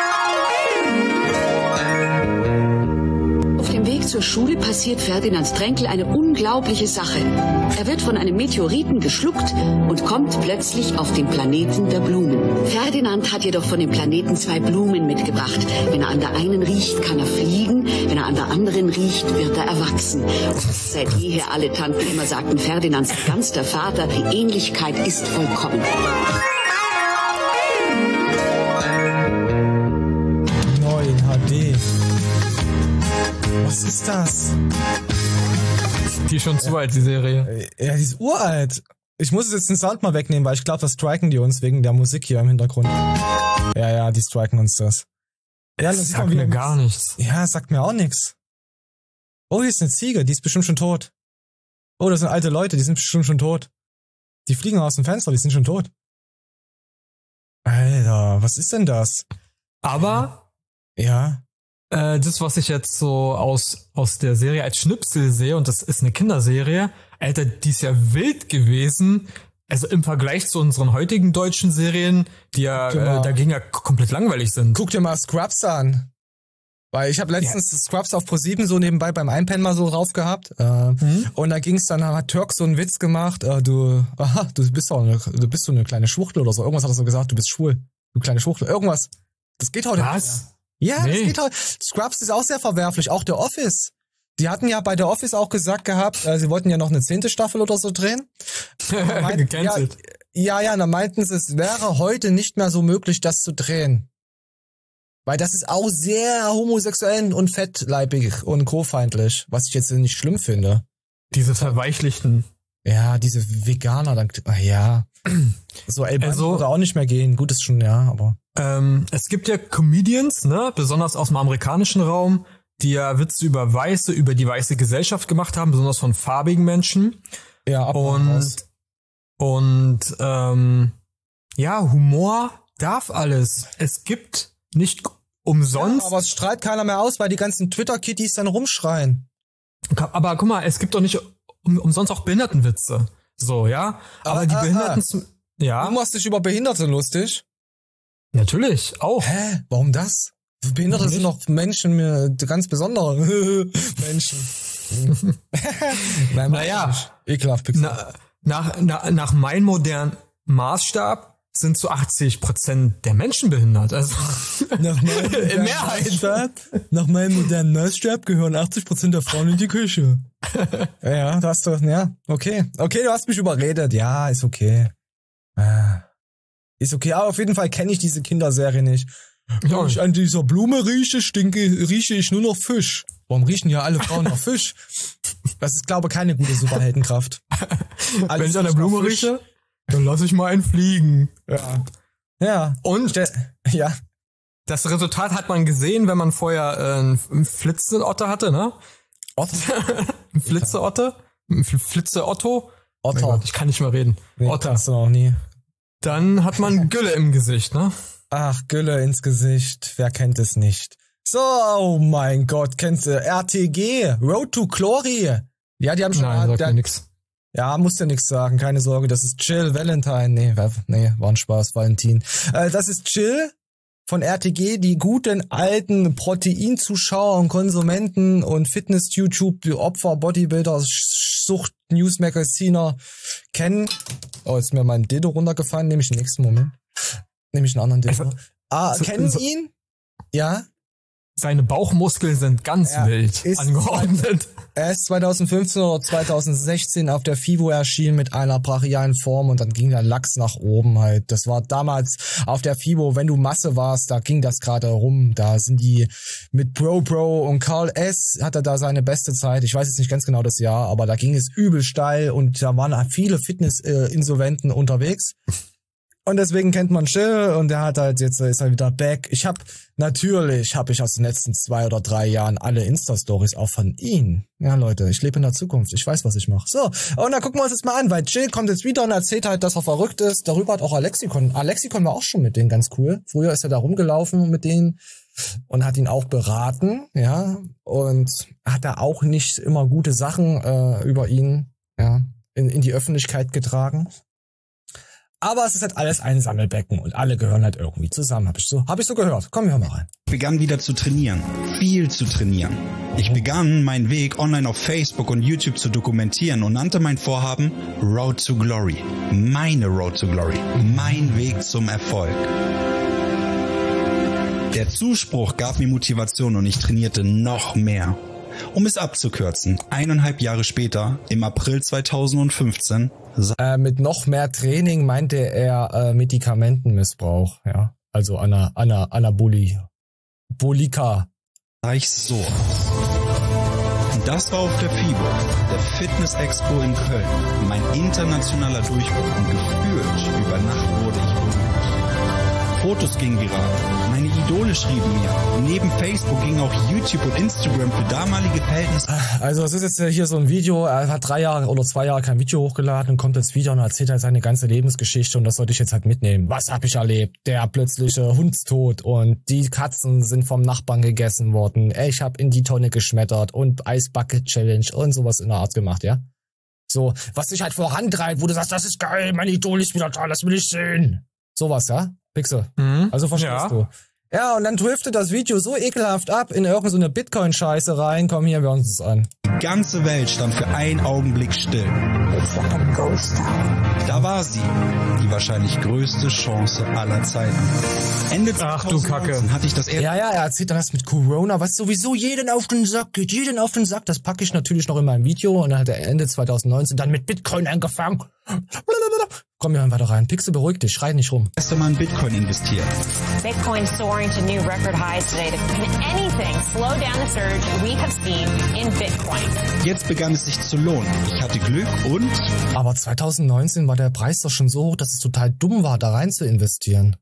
Auf dem Weg zur Schule passiert Ferdinand Tränkel eine unglaubliche Sache. Er wird von einem Meteoriten geschluckt und kommt plötzlich auf den Planeten der Blumen. Ferdinand hat jedoch von dem Planeten zwei Blumen mitgebracht. Wenn er an der einen riecht, kann er fliegen. Wenn er an der anderen riecht, wird er erwachsen. Seit jeher alle Tanten immer sagten, Ferdinands ganz der Vater, die Ähnlichkeit ist vollkommen. neun H D. Was ist das? Die ist schon zu ja. alt, die Serie. Ja, die ist uralt. Ich muss jetzt den Sound mal wegnehmen, weil ich glaube, das striken die uns wegen der Musik hier im Hintergrund. Ja, ja, die striken uns das. Ja, das sagt mir gar nichts. Ja, sagt mir auch nichts. Oh, hier ist eine Ziege, die ist bestimmt schon tot. Oh, das sind alte Leute, die sind bestimmt schon tot. Die fliegen aus dem Fenster, die sind schon tot. Alter, was ist denn das? Aber, ja, äh, das, was ich jetzt so aus, aus der Serie als Schnipsel sehe, und das ist eine Kinderserie, Alter, die ist ja wild gewesen. Also im Vergleich zu unseren heutigen deutschen Serien, die ja äh, dagegen ja komplett langweilig sind. Guck dir mal Scrubs an. Weil ich habe letztens ja. Scrubs auf Pro sieben so nebenbei beim Einpennen mal so drauf gehabt. Äh, mhm. Und da ging's dann, hat Türk so einen Witz gemacht, äh, du, aha, du bist doch eine, du bist so eine kleine Schwuchtel oder so. Irgendwas hat er so gesagt, du bist schwul. Du kleine Schwuchtel. Irgendwas. Das geht heute Was? nicht mehr. Ja, nee. Das geht heute. Scrubs ist auch sehr verwerflich. Auch der Office. Die hatten ja bei der Office auch gesagt gehabt, äh, sie wollten ja noch eine zehnte Staffel oder so drehen. Meinten, ja, ja, ja, dann meinten sie, es wäre heute nicht mehr so möglich, das zu drehen. Weil das ist auch sehr homosexuell und fettleibig und co-feindlich, was ich jetzt nicht schlimm finde. Diese verweichlichten. Ja, diese Veganer, dann, ach ja. So, ey, also, würde auch nicht mehr gehen. Gut ist schon, ja, aber. Ähm, es gibt ja Comedians, ne, besonders aus dem amerikanischen Raum, die ja Witze über Weiße, über die weiße Gesellschaft gemacht haben, besonders von farbigen Menschen. Ja, ab und, raus. und, ähm, ja, Humor darf alles. Es gibt nicht umsonst. Ja, aber es strahlt keiner mehr aus, weil die ganzen Twitter-Kitties dann rumschreien. Aber guck mal, es gibt doch nicht um, umsonst auch Behindertenwitze. So, ja. Aber ah, die ah, Behinderten, ah. ja. Du machst dich über Behinderte lustig? Natürlich, auch. Hä? Warum das? Behinderte sind noch Menschen, ganz besondere Menschen. Nein, naja. Ekelhaft, Pixar. Na, nach, na, nach meinem modernen Maßstab sind zu achtzig Prozent der Menschen behindert. Also nach meinem in Mehrheit. Maßstab, nach meinem modernen Maßstab gehören achtzig Prozent der Frauen in die Küche. Ja, da hast du, ja, okay. Okay, du hast mich überredet. Ja, ist okay. Ist okay, aber auf jeden Fall kenne ich diese Kinderserie nicht. Wenn ich an dieser Blume rieche, stinke, rieche ich nur noch Fisch. Warum riechen ja alle Frauen noch Fisch? Das ist, glaube ich, keine gute Superheldenkraft. Wenn ich an der Blume rieche, dann lass ich mal einen fliegen. Ja. Ja. Und ja. Das Resultat hat man gesehen, wenn man vorher äh, einen Flitzeotter hatte, ne? Otter? Ein Flitzeotter? Ein Flitze-Otto? Otter. Gott, ich kann nicht mehr reden. Nee, Otter. Hast du noch nie. Dann hat man Gülle im Gesicht, ne? Ach, Gülle ins Gesicht. Wer kennt es nicht? So, oh mein Gott, kennst du R T G? Road to Glory. Ja, die haben schon... Nein, sagt der, mir nix. Ja, musst ja nichts sagen, keine Sorge, das ist Chill, Valentine. Nee, nee, war ein Spaß, Valentin. Äh, das ist Chill von R T G, die guten alten Proteinzuschauer und Konsumenten und Fitness-YouTube-Opfer, Bodybuilder, Sucht, Newsmagaziner kennen. Oh, jetzt ist mir mein Dildo runtergefallen, nehme ich den nächsten Moment. Nehme ich einen anderen Dildo. Ah, so, kennen so, ihn? Ja? Seine Bauchmuskeln sind ganz ja, wild ist angeordnet. Er ist zweitausendfünfzehn oder zweitausendsechzehn auf der FIBO erschienen mit einer brachialen Form und dann ging der Lachs nach oben halt. Das war damals auf der FIBO, wenn du Masse warst, da ging das gerade rum. Da sind die mit Bro Bro und Karl S. hatte da seine beste Zeit. Ich weiß jetzt nicht ganz genau das Jahr, aber da ging es übel steil und da waren viele Fitness-Insolventen unterwegs. Und deswegen kennt man Chill und der hat halt jetzt ist er wieder back. Ich habe natürlich habe ich aus den letzten zwei oder drei Jahren alle Insta-Stories auch von ihm. Ja Leute, ich lebe in der Zukunft. Ich weiß, was ich mache. So, und dann gucken wir uns das mal an, weil Chill kommt jetzt wieder und erzählt halt, dass er verrückt ist. Darüber hat auch Alexikon. Alexikon war auch schon mit denen ganz cool. Früher ist er da rumgelaufen mit denen und hat ihn auch beraten, ja. Und hat da auch nicht immer gute Sachen äh, über ihn, ja, in, in die Öffentlichkeit getragen. Aber es ist halt alles ein Sammelbecken und alle gehören halt irgendwie zusammen, habe ich so, habe ich so gehört. Komm, wir hören mal rein. Ich begann wieder zu trainieren, viel zu trainieren. Ich begann, meinen Weg online auf Facebook und YouTube zu dokumentieren und nannte mein Vorhaben Road to Glory. Meine Road to Glory, mein Weg zum Erfolg. Der Zuspruch gab mir Motivation und ich trainierte noch mehr. Um es abzukürzen, eineinhalb Jahre später, im April zweitausendfünfzehn... Äh, mit noch mehr Training meinte er äh, Medikamentenmissbrauch, ja. Also Ana, Ana, Anaboli, Bolika. Sah ich so aus. Und das war auf der FIBO, der Fitness Expo in Köln. Mein internationaler Durchbruch und gefühlt über Nacht wurde ich berühmt. Fotos gingen viral. Meine Idole schrieben mir. Neben Facebook ging auch YouTube und Instagram für damalige Verhältnisse. Also es ist jetzt hier so ein Video, er hat drei Jahre oder zwei Jahre kein Video hochgeladen und kommt jetzt wieder und erzählt halt seine ganze Lebensgeschichte und das sollte ich jetzt halt mitnehmen. Was habe ich erlebt? Der plötzliche Hundstod und die Katzen sind vom Nachbarn gegessen worden. Ich habe in die Tonne geschmettert und Eisbucket Challenge und sowas in der Art gemacht, ja? So, was dich halt vorantreibt, wo du sagst, das ist geil, mein Idol ist wieder da, das will ich sehen. Sowas, ja? Pixel. Mhm. Also verstehst ja. du. Ja, und dann driftet das Video so ekelhaft ab in irgendeine so Bitcoin-Scheiße rein. Komm hier, wir hören uns das an. Die ganze Welt stand für einen Augenblick still. Da war sie, die wahrscheinlich größte Chance aller Zeiten. Ende Ach du Kacke. Hatte ich das erste Ja, ja, er erzählt dann das mit Corona, was sowieso jeden auf den Sack geht, jeden auf den Sack. Das packe ich natürlich noch in meinem Video. Und dann hat er Ende zweitausendneunzehn dann mit Bitcoin angefangen. Komm, wir hören weiter rein. Pixel, beruhig dich, schrei nicht rum. Erst einmal in Bitcoin investiert. Bitcoin soaring to new record highs today. Can anything slow down the surge we have seen in Bitcoin? Jetzt begann es sich zu lohnen. Ich hatte Glück und... Aber zweitausendneunzehn war der Preis doch schon so hoch, dass es total dumm war, da rein zu investieren.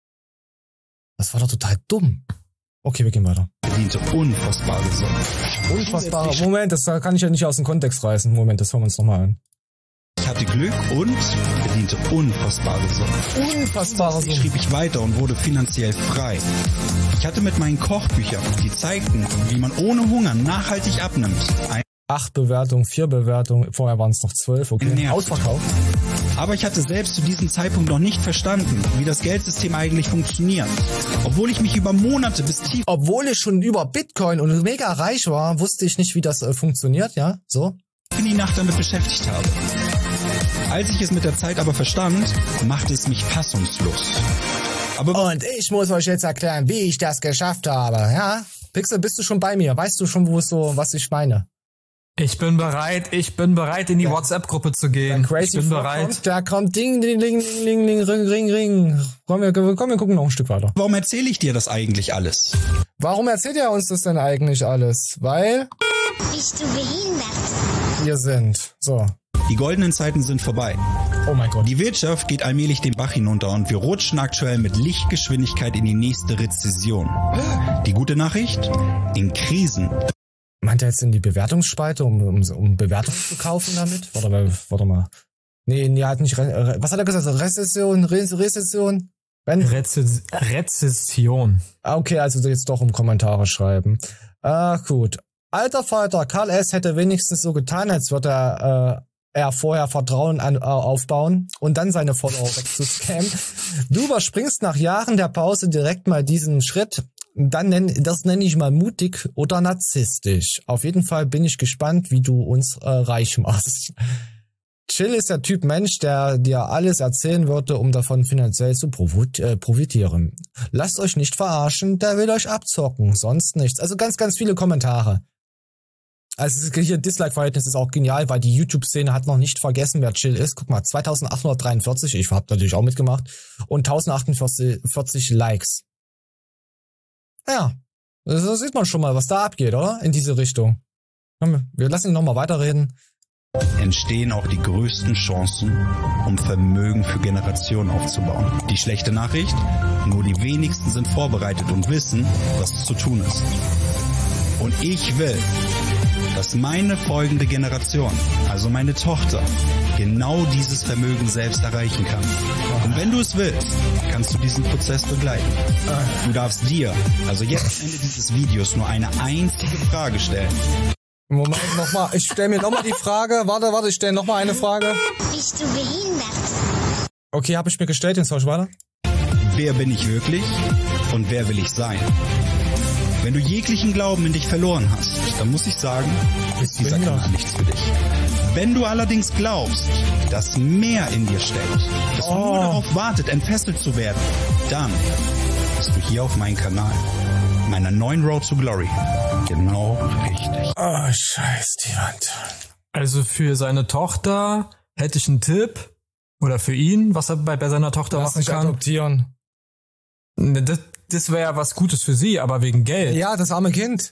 Das war doch total dumm. Okay, wir gehen weiter. Verdiente unfassbare Summen. Unfassbare... Moment, das kann ich ja nicht aus dem Kontext reißen. Moment, das hören wir uns nochmal an. Ich hatte Glück und verdiente unfassbare Summen. Unfassbare Summen. Schrieb ich weiter und wurde finanziell frei. Ich hatte mit meinen Kochbüchern, die zeigten, wie man ohne Hunger nachhaltig abnimmt. Ein Acht Bewertungen, vier Bewertungen, vorher waren es noch zwölf, okay. Ausverkauft. Aber ich hatte selbst zu diesem Zeitpunkt noch nicht verstanden, wie das Geldsystem eigentlich funktioniert. Obwohl ich mich über Monate bis tief... Obwohl ich schon über Bitcoin und mega reich war, wusste ich nicht, wie das äh, funktioniert, ja, so. In die Nacht damit beschäftigt habe. Als ich es mit der Zeit aber verstand, machte es mich fassungslos. Aber und ich muss euch jetzt erklären, wie ich das geschafft habe, ja? Pixel, bist du schon bei mir? Weißt du schon, wo es so, was ich meine? Ich bin bereit, ich bin bereit, in die ja. WhatsApp-Gruppe zu gehen. Crazy ich bin bereit. Kommt, da kommt Ding, Ding, Ding, Ding, Ding, Ding, Ring, Ring, Ring. Komm, wir, komm, wir gucken noch ein Stück weiter. Warum erzähle ich dir das eigentlich alles? Warum erzählt er uns das denn eigentlich alles? Weil... Bist du behindert? Wir sind. So. Die goldenen Zeiten sind vorbei. Oh mein Gott. Die Wirtschaft geht allmählich den Bach hinunter und wir rutschen aktuell mit Lichtgeschwindigkeit in die nächste Rezession. Die gute Nachricht? In Krisen... Meint er jetzt in die Bewertungsspalte, um, um, um Bewertungen zu kaufen damit? Warte mal, warte mal. Nee, nee, er hat nicht, was hat er gesagt? Rezession, Rezession? Rezes Rezession. Ah, okay, also jetzt doch um Kommentare schreiben. Ah, gut. Alter Falter, Karl S. hätte wenigstens so getan, als würde er, äh, er vorher Vertrauen an, äh, aufbauen und dann seine Follower wegzuscammen. Du überspringst nach Jahren der Pause direkt mal diesen Schritt. Dann nenn, das nenne ich mal mutig oder narzisstisch. Auf jeden Fall bin ich gespannt, wie du uns äh, reich machst. Chill ist der Typ Mensch, der dir alles erzählen würde, um davon finanziell zu profitieren. Lasst euch nicht verarschen, der will euch abzocken, sonst nichts. Also ganz, ganz viele Kommentare. Also hier Dislike-Verhältnis ist auch genial, weil die YouTube-Szene hat noch nicht vergessen, wer Chill ist. Guck mal, zweitausendachthundertdreiundvierzig, ich hab natürlich auch mitgemacht, und tausendachthundertachtundvierzig Likes. Ja, so sieht man schon mal, was da abgeht, oder? In diese Richtung. Wir lassen ihn nochmal weiterreden. Entstehen auch die größten Chancen, um Vermögen für Generationen aufzubauen. Die schlechte Nachricht? Nur die wenigsten sind vorbereitet und wissen, was zu tun ist. Und ich will, dass meine folgende Generation, also meine Tochter, genau dieses Vermögen selbst erreichen kann. Und wenn du es willst, kannst du diesen Prozess begleiten. Du darfst dir, also jetzt am Ende dieses Videos, nur eine einzige Frage stellen. Moment, nochmal, ich stelle mir nochmal die Frage, warte, warte, ich stelle nochmal eine Frage. Bist du behindert? Okay, habe ich mir gestellt, jetzt soll ich weiter. Wer bin ich wirklich und wer will ich sein? Wenn du jeglichen Glauben in dich verloren hast, dann muss ich sagen, ist dieser Kanal nichts für dich. Wenn du allerdings glaubst, dass mehr in dir steckt, dass oh. nur darauf wartet, entfesselt zu werden, dann bist du hier auf meinem Kanal, meiner neuen Road to Glory, genau richtig. Oh, scheiß die Wand. Also für seine Tochter hätte ich einen Tipp, oder für ihn, was er bei, bei seiner Tochter Lass machen mich kann. Adoptieren. Das, das wäre ja was Gutes für sie, aber wegen Geld. Ja, das arme Kind.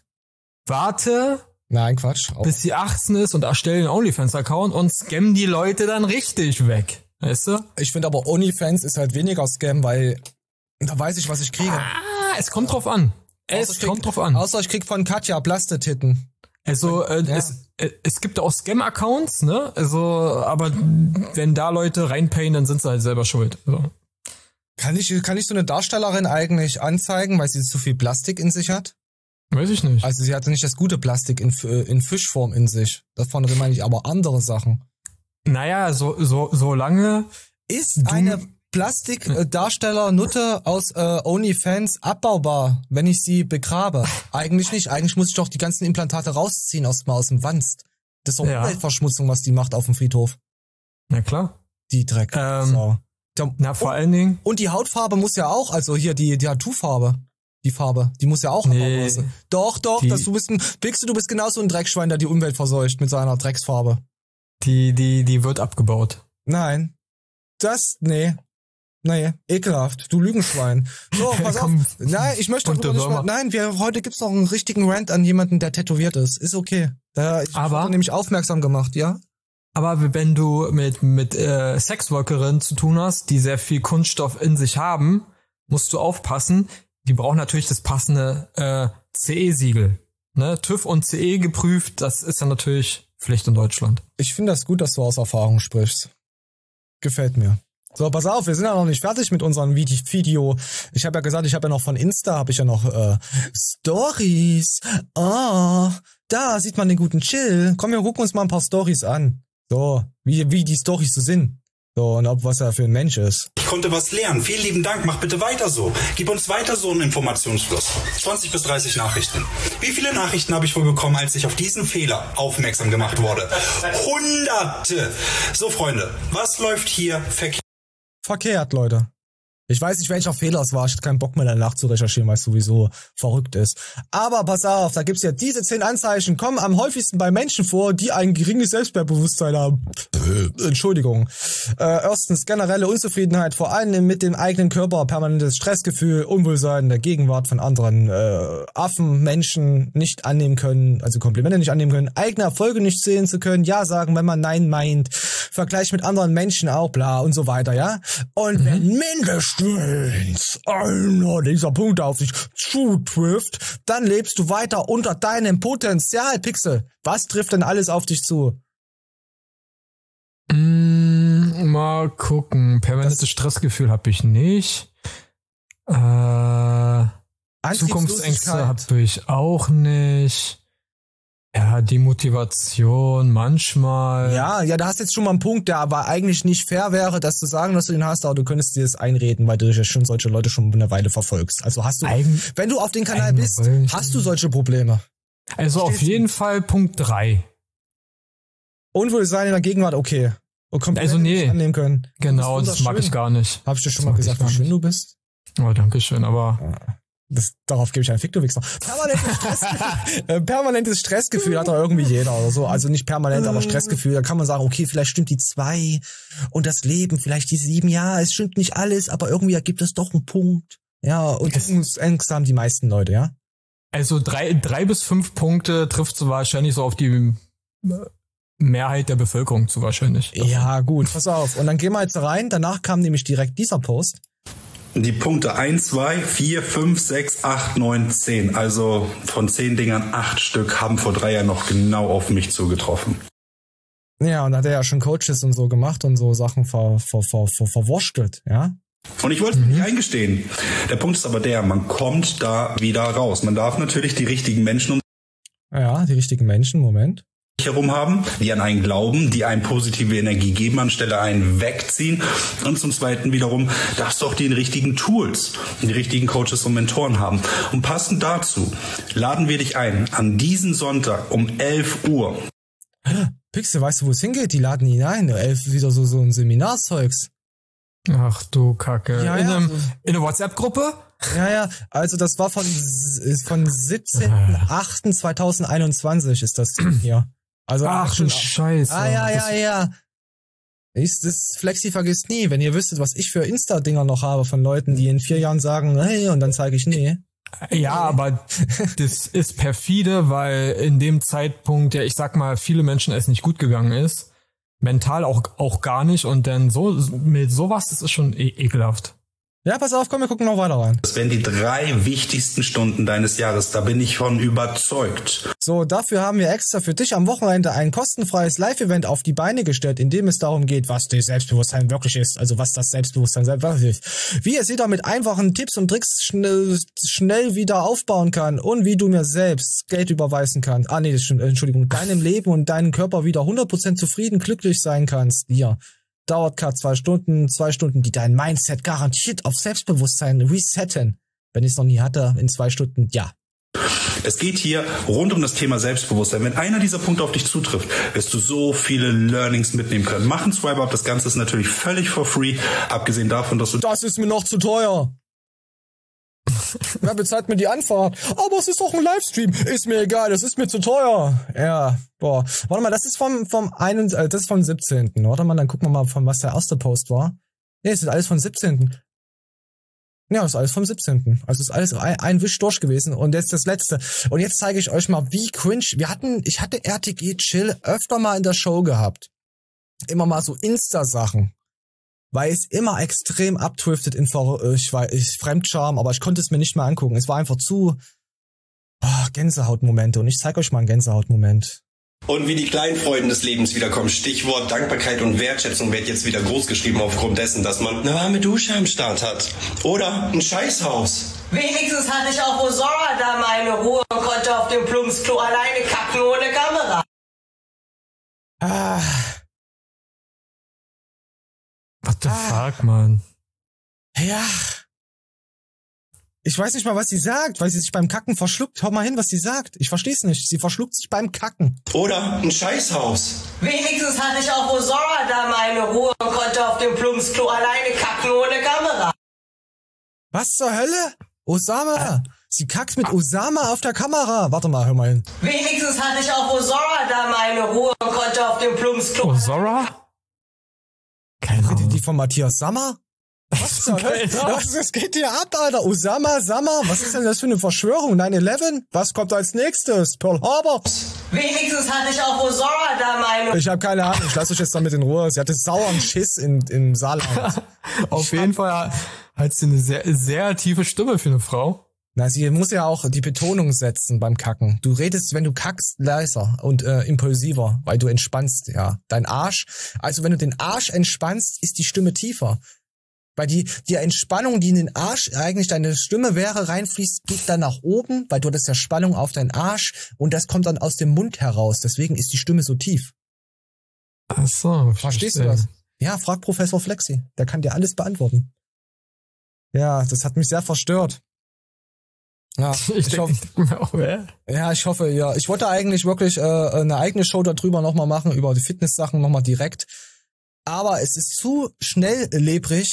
Warte, Nein, Quatsch. Auch. bis sie achtzehn ist und erstellen einen OnlyFans-Account und scammen die Leute dann richtig weg. Weißt du? Ich finde aber OnlyFans ist halt weniger Scam, weil da weiß ich, was ich kriege. Ah, es kommt drauf an. Es außer kommt krieg, drauf an. Außer ich krieg von Katja Plastetitten. Also äh, ja. es, äh, es gibt auch Scam-Accounts, ne? Also, aber wenn da Leute reinpayen, dann sind sie halt selber schuld. So. Kann ich, kann ich so eine Darstellerin eigentlich anzeigen, weil sie zu viel Plastik in sich hat? Weiß ich nicht. Also sie hatte nicht das gute Plastik in, in Fischform in sich. Davon meine ich aber andere Sachen. Naja, so, so, so lange ist eine Plastikdarsteller-Nutte aus äh, OnlyFans abbaubar, wenn ich sie begrabe. Eigentlich nicht. Eigentlich muss ich doch die ganzen Implantate rausziehen aus, mal aus dem Wanst. Das ist doch ja. Umweltverschmutzung, was die macht auf dem Friedhof. Na klar. Die Dreck. Ähm, so. Der, na, vor allen Dingen. Und die Hautfarbe muss ja auch, also hier die, die Tattoo-Farbe, die Farbe, die muss ja auch nee, abbaubar sein. Doch, doch, die, dass du bist ein, Pixel, du bist genauso ein Dreckschwein, der die Umwelt verseucht mit seiner Drecksfarbe. Die, die, die wird abgebaut. Nein. Das, nee. Nee, ekelhaft, du Lügenschwein. So, pass auf. Nein, ich möchte darüber nicht mal, nein, wir, heute gibt's noch einen richtigen Rant an jemanden, der tätowiert ist. Ist okay. Da, ich aber, wurde nämlich aufmerksam gemacht, ja? Aber wenn du mit, mit äh, Sexworkerinnen zu tun hast, die sehr viel Kunststoff in sich haben, musst du aufpassen. Die brauchen natürlich das passende äh, C E-Siegel. Ne? TÜV und C E geprüft, das ist ja natürlich Pflicht in Deutschland. Ich finde das gut, dass du aus Erfahrung sprichst. Gefällt mir. So, pass auf, wir sind ja noch nicht fertig mit unserem Video. Ich habe ja gesagt, ich habe ja noch von Insta, habe ich ja noch äh, Stories. Ah, da sieht man den guten Chill. Komm, wir gucken uns mal ein paar Stories an. So, wie wie die Stories so sind. So, und ob was er für ein Mensch ist. Ich konnte was lernen. Vielen lieben Dank. Mach bitte weiter so. Gib uns weiter so einen Informationsfluss. zwanzig bis dreißig Nachrichten. Wie viele Nachrichten habe ich wohl bekommen, als ich auf diesen Fehler aufmerksam gemacht wurde? Hunderte. So, Freunde, was läuft hier verkehrt? Verkehrt, Leute. Ich weiß nicht, welcher Fehler es war. Ich hatte keinen Bock mehr danach zu recherchieren, weil es sowieso verrückt ist. Aber pass auf, da gibt's ja diese zehn Anzeichen, kommen am häufigsten bei Menschen vor, die ein geringes Selbstwertbewusstsein haben. Entschuldigung. Äh, erstens generelle Unzufriedenheit, vor allem mit dem eigenen Körper, permanentes Stressgefühl, Unwohlsein in der Gegenwart von anderen äh, Affen, Menschen nicht annehmen können, also Komplimente nicht annehmen können, eigene Erfolge nicht sehen zu können, ja sagen, wenn man Nein meint, Vergleich mit anderen Menschen auch, bla und so weiter, ja. Und mhm. wenn mindestens einer dieser Punkte auf dich zutrifft, dann lebst du weiter unter deinem Potenzial, Pixel. Was trifft denn alles auf dich zu? Mm, mal gucken. Permanentes Stressgefühl habe ich nicht. Äh, Zukunftsängste habe ich auch nicht. Ja, die Motivation manchmal. Ja, ja, da hast jetzt schon mal einen Punkt, der aber eigentlich nicht fair wäre, das zu sagen, dass du den hast, aber du könntest dir das einreden, weil du ja schon solche Leute schon eine Weile verfolgst. Also hast du, Eigen, wenn du auf den Kanal bist, hast du solche Probleme. Also auf jeden Fall Punkt drei. Unwohlsein in der Gegenwart, okay. Und also nee, nicht annehmen können. Genau, das mag ich gar nicht. Hab ich dir schon mal gesagt, wie schön du bist? Oh, danke schön, aber... Ja. Das, darauf gebe ich einen Fick, du Wichser. Permanentes Stressgefühl, äh, permanentes Stressgefühl hat doch irgendwie jeder oder so. Also nicht permanent, aber Stressgefühl. Da kann man sagen, okay, vielleicht stimmt die zwei und das Leben, vielleicht die sieben. Ja, es stimmt nicht alles, aber irgendwie ergibt es doch einen Punkt. Ja, und Ängste haben die meisten Leute, ja. Also drei, drei bis fünf Punkte trifft so wahrscheinlich so auf die Mehrheit der Bevölkerung zu wahrscheinlich. Davon. Ja, gut, pass auf. Und dann gehen wir jetzt rein. Danach kam nämlich direkt dieser Post. Die Punkte eins, zwei, vier, fünf, sechs, acht, neun, zehn. Also von zehn Dingern acht Stück haben vor drei Jahren noch genau auf mich zugetroffen. Ja, und da hat er ja schon Coaches und so gemacht und so Sachen ver, ver, ver, ver, verwurschtelt, ja. Und ich wollte es mhm. nicht eingestehen. Der Punkt ist aber der, man kommt da wieder raus. Man darf natürlich die richtigen Menschen um Ja, die richtigen Menschen, Moment. herum haben, die an einen glauben, die einem positive Energie geben, anstelle einen wegziehen. Und zum Zweiten wiederum darfst du auch die richtigen Tools, die richtigen Coaches und Mentoren haben. Und passend dazu laden wir dich ein an diesen Sonntag um elf Uhr. Pixel, weißt du, wo es hingeht? Die laden ihn ein. elf wieder so, so ein Seminarzeugs. Ach du Kacke. Ja, in, ja, einem, so. in einer WhatsApp-Gruppe? Ja, ja, also das war von, von siebzehnten achten zweitausendeinundzwanzig ist das hier. Also Ach du Scheiße. Ah, ja, ja, ja. Ich, das Flexi vergisst nie. Wenn ihr wüsstet, was ich für Insta-Dinger noch habe von Leuten, die in vier Jahren sagen, hey, und dann zeige ich nee. Ja, aber das ist perfide, weil in dem Zeitpunkt, ja, ich sag mal, viele Menschen es nicht gut gegangen ist. Mental auch, auch gar nicht. Und dann so, mit sowas, das ist schon e- ekelhaft. Ja, pass auf, komm, wir gucken noch weiter rein. Das wären die drei wichtigsten Stunden deines Jahres, da bin ich von überzeugt. So, dafür haben wir extra für dich am Wochenende ein kostenfreies Live-Event auf die Beine gestellt, in dem es darum geht, was das Selbstbewusstsein wirklich ist, also was das Selbstbewusstsein wirklich ist. Wie es jeder mit einfachen Tipps und Tricks schnell, schnell wieder aufbauen kann und wie du mir selbst Geld überweisen kannst. Ah nee, das stimmt, Entschuldigung, deinem Leben und deinem Körper wieder hundert Prozent zufrieden, glücklich sein kannst. Hier. Dauert gerade zwei Stunden, zwei Stunden, die dein Mindset garantiert auf Selbstbewusstsein resetten. Wenn ich es noch nie hatte, in zwei Stunden, ja. Es geht hier rund um das Thema Selbstbewusstsein. Wenn einer dieser Punkte auf dich zutrifft, wirst du so viele Learnings mitnehmen können. Mach einen Swipe-Up, das Ganze ist natürlich völlig for free, abgesehen davon, dass du... Das ist mir noch zu teuer. Wer bezahlt mir die Anfahrt? Aber es ist doch ein Livestream. Ist mir egal, das ist mir zu teuer. Ja, boah. Warte mal, das ist vom, vom einen, äh, das ist vom siebzehnten Warte mal, dann gucken wir mal, von was der erste Post war. Nee, es ist alles vom siebzehnten Ja, das ist alles vom siebzehnten Also ist alles ein, ein Wisch durch gewesen. Und jetzt das letzte. Und jetzt zeige ich euch mal, wie cringe. Wir hatten, ich hatte R T G Chill öfter mal in der Show gehabt. Immer mal so Insta-Sachen. Weil es immer extrem abdriftet in Ver- ich war, ich, Fremdscham, aber ich konnte es mir nicht mehr angucken. Es war einfach zu oh, Gänsehautmomente und ich zeige euch mal einen Gänsehautmoment. Und wie die kleinen Freuden des Lebens wiederkommen. Stichwort Dankbarkeit und Wertschätzung wird jetzt wieder groß geschrieben aufgrund dessen, dass man eine warme Dusche am Start hat. Oder ein Scheißhaus. Wenigstens hatte ich auch Osora da meine Ruhe und konnte auf dem Plumpsklo alleine kacken ohne Kamera. Ah... What the ah. fuck, man? Ja. Ich weiß nicht mal, was sie sagt, weil sie sich beim Kacken verschluckt. Hau mal hin, was sie sagt. Ich versteh's nicht. Sie verschluckt sich beim Kacken. Oder ein Scheißhaus. Wenigstens hatte ich auch Osora da meine Ruhe und konnte auf dem Plumpsklo alleine kacken ohne Kamera. Was zur Hölle? Osama. Sie kackt mit Osama auf der Kamera. Warte mal, hör mal hin. Wenigstens hatte ich auch Osora da meine Ruhe und konnte auf dem Plumpsklo... Osora? Keine Ahnung. Die von Matthias Sammer? Was zur Hölle? Was, was geht hier ab, Alter? Osama, Sammer? Was ist denn das für eine Verschwörung? nine eleven? Was kommt als nächstes? Pearl Harbor? Wenigstens hatte ich auch Osora da meine... Ich habe keine Ahnung. Ich lasse euch jetzt damit in Ruhe. Sie hatte sauren Schiss in, im Saarland. Auf jeden Fall hat sie eine sehr, sehr tiefe Stimme für eine Frau. Na, sie muss ja auch die Betonung setzen beim Kacken. Du redest, wenn du kackst, leiser und äh, impulsiver, weil du entspannst, ja. Dein Arsch, also wenn du den Arsch entspannst, ist die Stimme tiefer. Weil die, die Entspannung, die in den Arsch eigentlich deine Stimme wäre, reinfließt, geht dann nach oben, weil du hattest ja Spannung auf deinen Arsch und das kommt dann aus dem Mund heraus. Deswegen ist die Stimme so tief. Ach so. Verstehst du das? Ja, frag Professor Flexi. Der kann dir alles beantworten. Ja, das hat mich sehr verstört. Ja, ich, ich hoffe, oh, ja. ja, ich hoffe, ja. Ich wollte eigentlich wirklich äh, eine eigene Show darüber nochmal machen, über die Fitness-Sachen nochmal direkt. Aber es ist zu schnelllebrig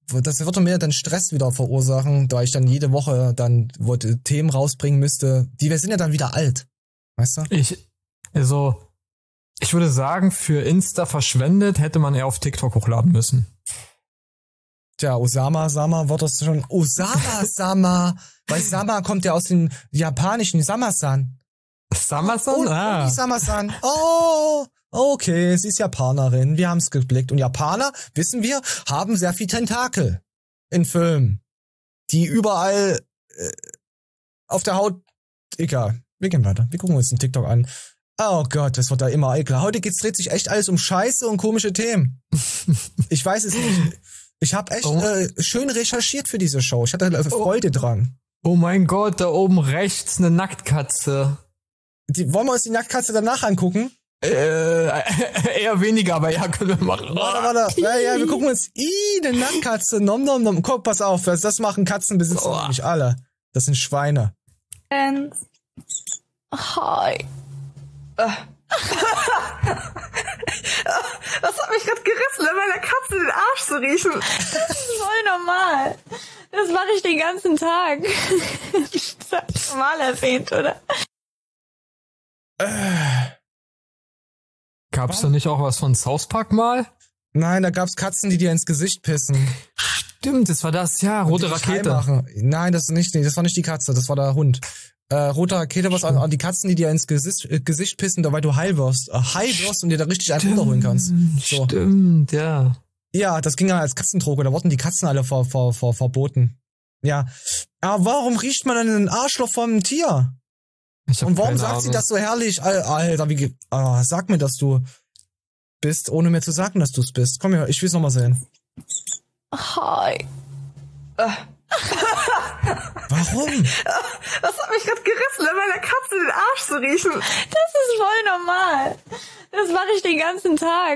das würde mir dann Stress wieder verursachen, da ich dann jede Woche dann Themen rausbringen müsste. Die, wir sind ja dann wieder alt. Weißt du? Ich, also, ich würde sagen, für Insta verschwendet hätte man eher auf TikTok hochladen müssen. Tja, Osama Sama wird das schon. Osama Sama! Weil Sama kommt ja aus dem japanischen Sama-san. Sama-san? Oh, ah. Oh, Sama-san. Oh, okay, sie ist Japanerin. Wir haben es geblickt. Und Japaner, wissen wir, haben sehr viel Tentakel in Filmen. Die überall äh, auf der Haut. Egal. Wir gehen weiter. Wir gucken uns den TikTok an. Oh Gott, das wird da immer ekelhaft. Heute geht's, dreht sich echt alles um Scheiße und komische Themen. Ich weiß es nicht. Ich habe echt oh. äh, schön recherchiert für diese Show. Ich hatte äh, Freude oh. dran. Oh mein Gott, da oben rechts eine Nacktkatze. Die, wollen wir uns die Nacktkatze danach angucken? Äh, eher weniger, aber ja, können wir machen. Warte, warte. Ja, ja, wir gucken uns. Ih, eine Nacktkatze. Nom, nom, nom. Guck, pass auf. Das machen Katzenbesitzer oh. nicht alle. Das sind Schweine. And hi. Das hat mich gerade gerissen, an meiner Katze den Arsch zu riechen. Das ist voll normal. Das mache ich den ganzen Tag. Das hab ich schon mal erwähnt, oder? Äh. Gab's da nicht auch was von South Park mal? Nein, da gab's Katzen, die dir ins Gesicht pissen. Stimmt, das war das, ja, rote Rakete. Nein, das ist nicht, nee, das war nicht die Katze, das war der Hund. Äh, rote Rakete, was an, an die Katzen, die dir ins Gesicht, äh, Gesicht pissen, weil du high wirst. Äh, high wirst und dir da richtig einen runterholen kannst. So. Stimmt, ja. Ja, das ging ja als Katzendroge, da wurden die Katzen alle ver, ver, ver, verboten. Ja. Aber warum riecht man denn ein Arschloch vom Tier? Und warum sagt Ahnung. sie das so herrlich? Alter, wie, ah, sag mir, dass du bist, ohne mir zu sagen, dass du es bist. Komm her, ich will's nochmal sehen. Hi. Äh. Warum? Das hat mich gerade gerissen, an meiner Katze den Arsch zu riechen. Das ist voll normal. Das mache ich den ganzen Tag.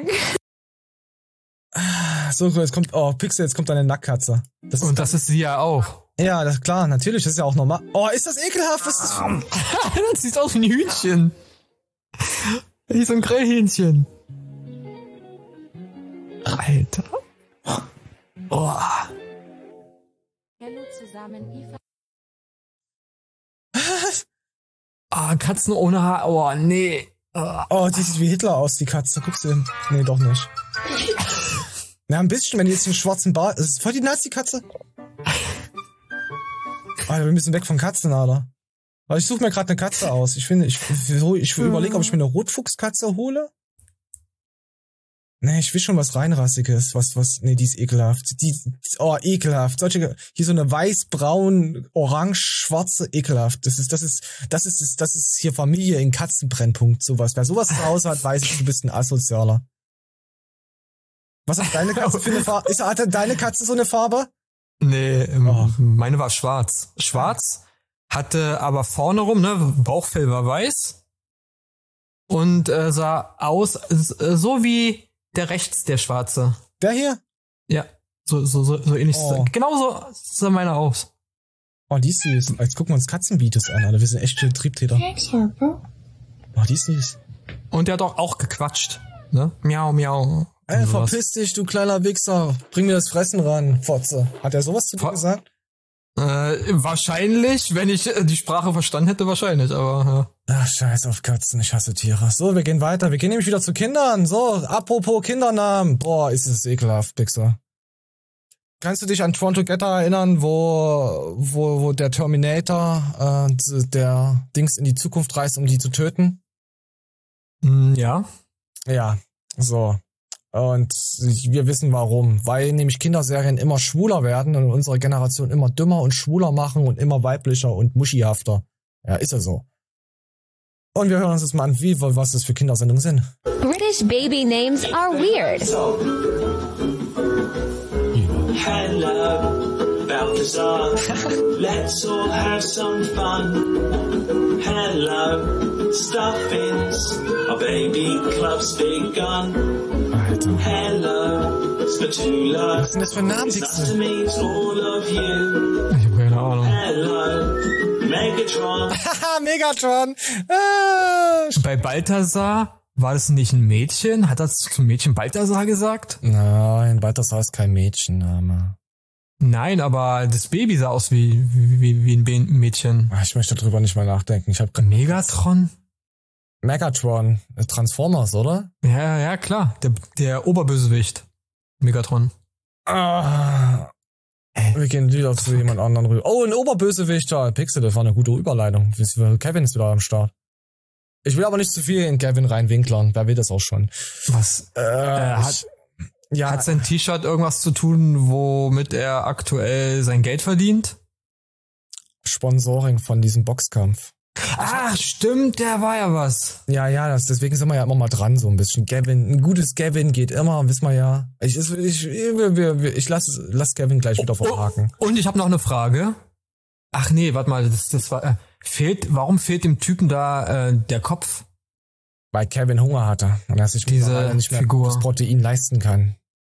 So, jetzt kommt, oh, Pixel, jetzt kommt deine Nacktkatze. Das Und das ist sie ja auch. Ja, das klar, natürlich, das ist ja auch normal. Oh, ist das ekelhaft? Was ist das? Das sieht aus wie ein Hühnchen. Wie so ein Grillhähnchen. Alter. Oh. Hallo zusammen. Ah, oh, Katzen ohne Haar. Oh, nee. Oh. oh, die sieht wie Hitler aus, die Katze. Guckst du? Nee, doch nicht. Ja, ein bisschen, wenn die jetzt den schwarzen Bart. Das ist voll die Nazi-Katze. Alter, wir müssen weg von Katzen, Alter. Aber ich suche mir gerade eine Katze aus. Ich finde, ich, ich, ich überlege, ob ich mir eine Rotfuchskatze hole. Nee, ich will schon was Reinrassiges. Was, was, nee, die ist ekelhaft. Die, oh, ekelhaft. Solche, hier so eine weiß, braun, orange, schwarze, ekelhaft. Das ist, das ist, das ist, das ist hier Familie in Katzenbrennpunkt, sowas. Wer sowas zu Hause hat, weiß ich, du bist ein Asozialer. Was hat deine Katze für eine Farbe? Ist, hat deine Katze so eine Farbe? Nee, oh. Meine war schwarz. Schwarz, hatte aber vorne rum, ne, Bauchfell war weiß und äh, sah aus äh, so wie der rechts, der Schwarze. Der hier? Ja, so so so, so ähnlich. Oh. Genau so sah meine aus. Oh, die ist süß. Jetzt gucken wir uns Katzenvideos an, Alter. Wir sind echt Triebtäter. Oh, die ist süß. Und der hat auch, auch gequatscht, ne? Miau, miau. Ey, verpiss dich, du kleiner Wichser. Bring mir das Fressen ran, Fotze. Hat er sowas zu dir gesagt? Äh, wahrscheinlich, wenn ich äh, die Sprache verstanden hätte, wahrscheinlich, aber ja. Ach, scheiß auf Katzen, ich hasse Tiere. So, wir gehen weiter. Wir gehen nämlich wieder zu Kindern. So, apropos Kindernamen. Boah, ist es ekelhaft, Pixar. Kannst du dich an Tron Together erinnern, wo, wo, wo der Terminator, äh, der Dings in die Zukunft reist, um die zu töten? Mm, ja. Ja, so. Und wir wissen warum. Weil nämlich Kinderserien immer schwuler werden und unsere Generation immer dümmer und schwuler machen und immer weiblicher und muschihafter. Ja, ist ja so. Und wir hören uns jetzt mal an, wie, was das für Kindersendungen sind. British baby names are weird. Hello, Balthazar. Let's all have some fun. Hello, Stuffins. Our baby club's begun. Alter. Hello, Spatula. Was sind das für Namen? It's nice to meet all of you. Ich hab keine Ahnung. Hello, Megatron. Haha, Megatron. Ah. Bei Balthasar war das nicht ein Mädchen? Hat das zum Mädchen Balthasar gesagt? Nein, Balthasar ist kein Mädchenname. Nein, aber das Baby sah aus wie, wie, wie ein Be- Mädchen. Ich möchte darüber nicht mal nachdenken. Ich habe Megatron? Megatron, Transformers, oder? Ja, ja, klar. Der, der Oberbösewicht. Megatron. Ah. Wir gehen wieder zu jemand anderen rüber. Oh, ein Oberbösewicht. Ja, Pixel, das war eine gute Überleitung. Kevin ist wieder am Start. Ich will aber nicht zu viel in Kevin reinwinklern. Wer will das auch schon? Was? Äh, äh, hat, ja. Hat sein T-Shirt irgendwas zu tun, womit er aktuell sein Geld verdient? Sponsoring von diesem Boxkampf. Ah, stimmt, der war ja was. Ja, ja, das, deswegen sind wir ja immer mal dran, so ein bisschen. Gavin, ein gutes Gavin geht immer, wissen wir ja. Ich, ich, ich, ich lass, lass Gavin gleich wieder verhaken. Oh, und ich habe noch eine Frage. Ach nee, warte mal, das, das war, äh, fehlt, warum fehlt dem Typen da äh, der Kopf? Weil Kevin Hunger hatte und er sich diese nicht mehr Figur. das Protein leisten kann.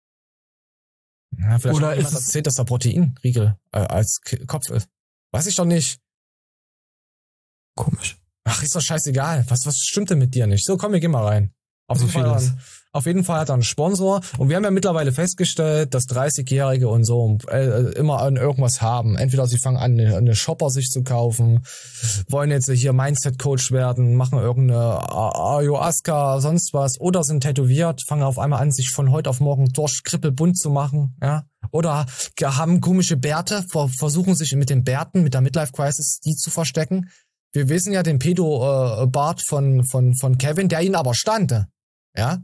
Ja, vielleicht Oder hat ist jemand erzählt, dass der Proteinriegel äh, als K- Kopf ist. Weiß ich doch nicht. Komisch. Ach, ist doch scheißegal. Was, was stimmt denn mit dir nicht? So, komm, wir gehen mal rein. Auf, so jeden, Fall dann, auf jeden Fall hat er einen Sponsor. Und wir haben ja mittlerweile festgestellt, dass dreißigjährige und so äh, immer an irgendwas haben. Entweder sie fangen an, eine, eine Shopper sich zu kaufen, wollen jetzt hier Mindset-Coach werden, machen irgendeine Ayahuasca, sonst was, oder sind tätowiert, fangen auf einmal an, sich von heute auf morgen durch krippelbunt zu machen, ja. Oder haben komische Bärte, versuchen sich mit den Bärten, mit der Midlife-Crisis, die zu verstecken. Wir wissen ja den Pedo-Bart von, von, von Kevin, der ihn aber stand. Ja?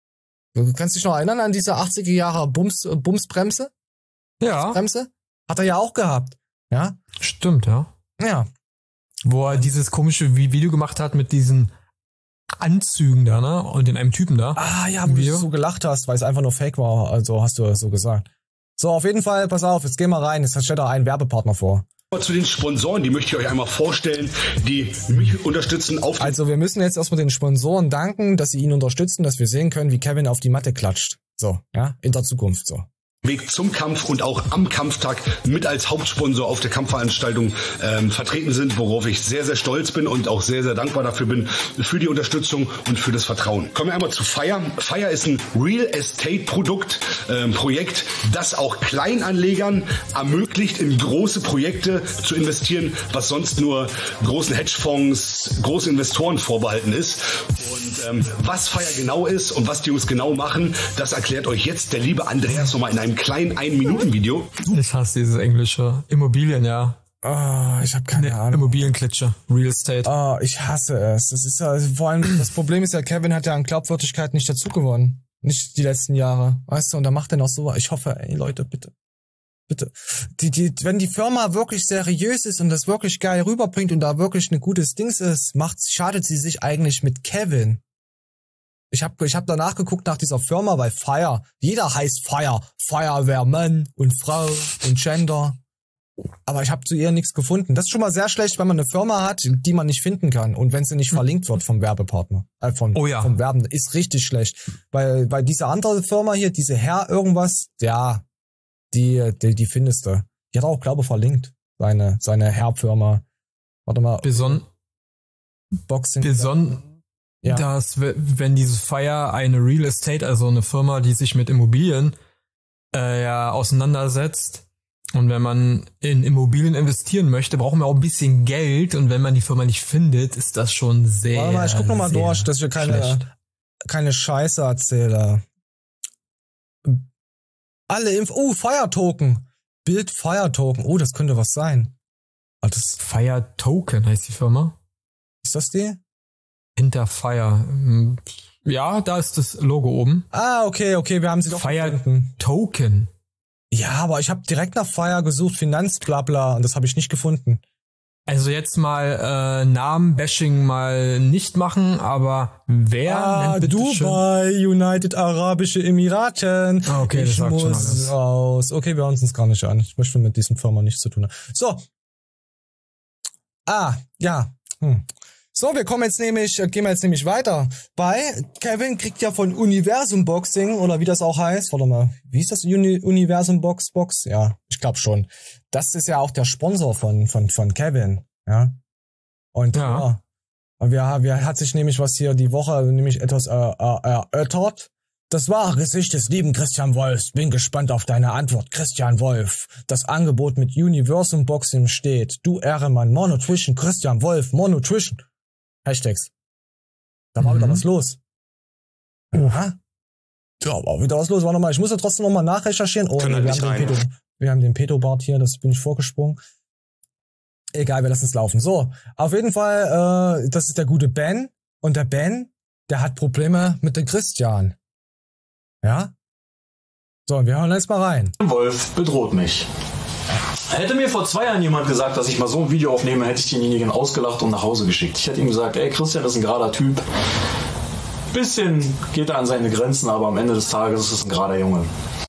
Du kannst dich noch erinnern an diese achtziger Jahre Bums, Bumsbremse? Ja. Bremse? Hat er ja auch gehabt. Ja? Stimmt, ja. Ja. Wo er dieses komische Video gemacht hat mit diesen Anzügen da, ne? Und in einem Typen da. Ah, ja, wo du so gelacht hast, weil es einfach nur Fake war. Also hast du das so gesagt. So, auf jeden Fall, pass auf, jetzt gehen wir rein. Jetzt stellt er einen Werbepartner vor. Zu den Sponsoren, die möchte ich euch einmal vorstellen, die mich unterstützen auf... Also wir müssen jetzt erstmal den Sponsoren danken, dass sie ihn unterstützen, dass wir sehen können, wie Kevin auf die Matte klatscht. So, ja, in der Zukunft so. Weg zum Kampf und auch am Kampftag mit als Hauptsponsor auf der Kampfveranstaltung ähm, vertreten sind, worauf ich sehr, sehr stolz bin und auch sehr, sehr dankbar dafür bin, für die Unterstützung und für das Vertrauen. Kommen wir einmal zu Fire. Fire ist ein Real Estate Produkt, ähm, Projekt, das auch Kleinanlegern ermöglicht, in große Projekte zu investieren, was sonst nur großen Hedgefonds, großen Investoren vorbehalten ist. Und ähm, was Fire genau ist und was die Jungs genau machen, das erklärt euch jetzt der liebe Andreas nochmal in einem kleinen ein-Minuten-Video. Ich hasse dieses englische. Immobilien, ja. Oh, ich habe keine nee, Ahnung. Immobilienklitsche. Real Estate. Oh, ich hasse es. Das ist ja, vor allem, das Problem ist ja, Kevin hat ja an Glaubwürdigkeit nicht dazu gewonnen. Nicht die letzten Jahre. Weißt du, und da macht er noch so, ich hoffe, ey Leute, bitte. Bitte. Die, die, wenn die Firma wirklich seriös ist und das wirklich geil rüberbringt und da wirklich ein gutes Dings ist, macht, schadet sie sich eigentlich mit Kevin. Ich habe ich hab danach geguckt nach dieser Firma bei Fire. Jeder heißt Fire. Feuerwehrmann und Frau und Gender. Aber ich habe zu ihr nichts gefunden. Das ist schon mal sehr schlecht, wenn man eine Firma hat, die man nicht finden kann. Und wenn sie nicht verlinkt wird vom Werbepartner. Äh, vom, oh ja. vom Werben. Ist richtig schlecht. Weil, weil diese andere Firma hier, diese Herr irgendwas, ja, die, die, die findest du. Die hat auch, glaube ich, verlinkt. Seine, seine Herr-Firma. Warte mal. Beson Boxing. Beson Ja. Dass, wenn dieses Fire eine Real Estate, also eine Firma, die sich mit Immobilien äh, ja auseinandersetzt, und wenn man in Immobilien investieren möchte, braucht man auch ein bisschen Geld, und wenn man die Firma nicht findet, ist das schon sehr Warte mal, ich guck nochmal durch, dass ich keine, keine Scheiße erzähle. Alle Info... Oh, Fire Token. Bild Fire Token. Oh, das könnte was sein. Ah, das Fire Token heißt die Firma. Ist das die? Hinter Fire. Ja, da ist das Logo oben. Ah, okay, okay, wir haben sie doch Fire gefunden. Token. Ja, aber ich habe direkt nach Fire gesucht, Finanzblabla, und das habe ich nicht gefunden. Also jetzt mal äh, Namen-Bashing mal nicht machen, aber wer ah, nennt bitte Dubai, schön? United Arabische Emiraten. Ah, okay, ich das sagt muss schon alles. Raus. Okay, wir hören uns gar nicht an. Ich möchte mit diesem Firma nichts zu tun haben. So. Ah, ja. Hm. So, wir kommen jetzt nämlich, gehen wir jetzt nämlich weiter. Bei Kevin kriegt ja von Universum Boxing, oder wie das auch heißt, warte mal, wie ist das Uni Universum Box Box? Ja, ich glaube schon. Das ist ja auch der Sponsor von von von Kevin, ja. Und ja, ja wir, wir hat sich nämlich was hier die Woche nämlich etwas äh, äh, erörtert, Das wahre Gesicht des lieben Christian Wolfs. Bin gespannt auf deine Antwort, Christian Wolf. Das Angebot mit Universum Boxing steht. Du Ehrenmann, Monotrition, Christian Wolf, Monotrition. Hashtags. Da war mhm. wieder was los. Oha. Ja, war wieder was los. Warte mal, ich muss ja trotzdem nochmal nachrecherchieren. Oh, nee, wir, haben den Pedo, wir haben den Pedo-Bart hier, das bin ich vorgesprungen. Egal, wir lassen es laufen. So, auf jeden Fall, äh, das ist der gute Ben. Und der Ben, der hat Probleme mit dem Christian. Ja? So, wir hören jetzt mal rein. Wolf bedroht mich. Hätte mir vor zwei Jahren jemand gesagt, dass ich mal so ein Video aufnehme, hätte ich denjenigen ausgelacht und nach Hause geschickt. Ich hätte ihm gesagt, ey, Christian ist ein gerader Typ. Bisschen geht er an seine Grenzen, aber am Ende des Tages ist es ein gerader Junge.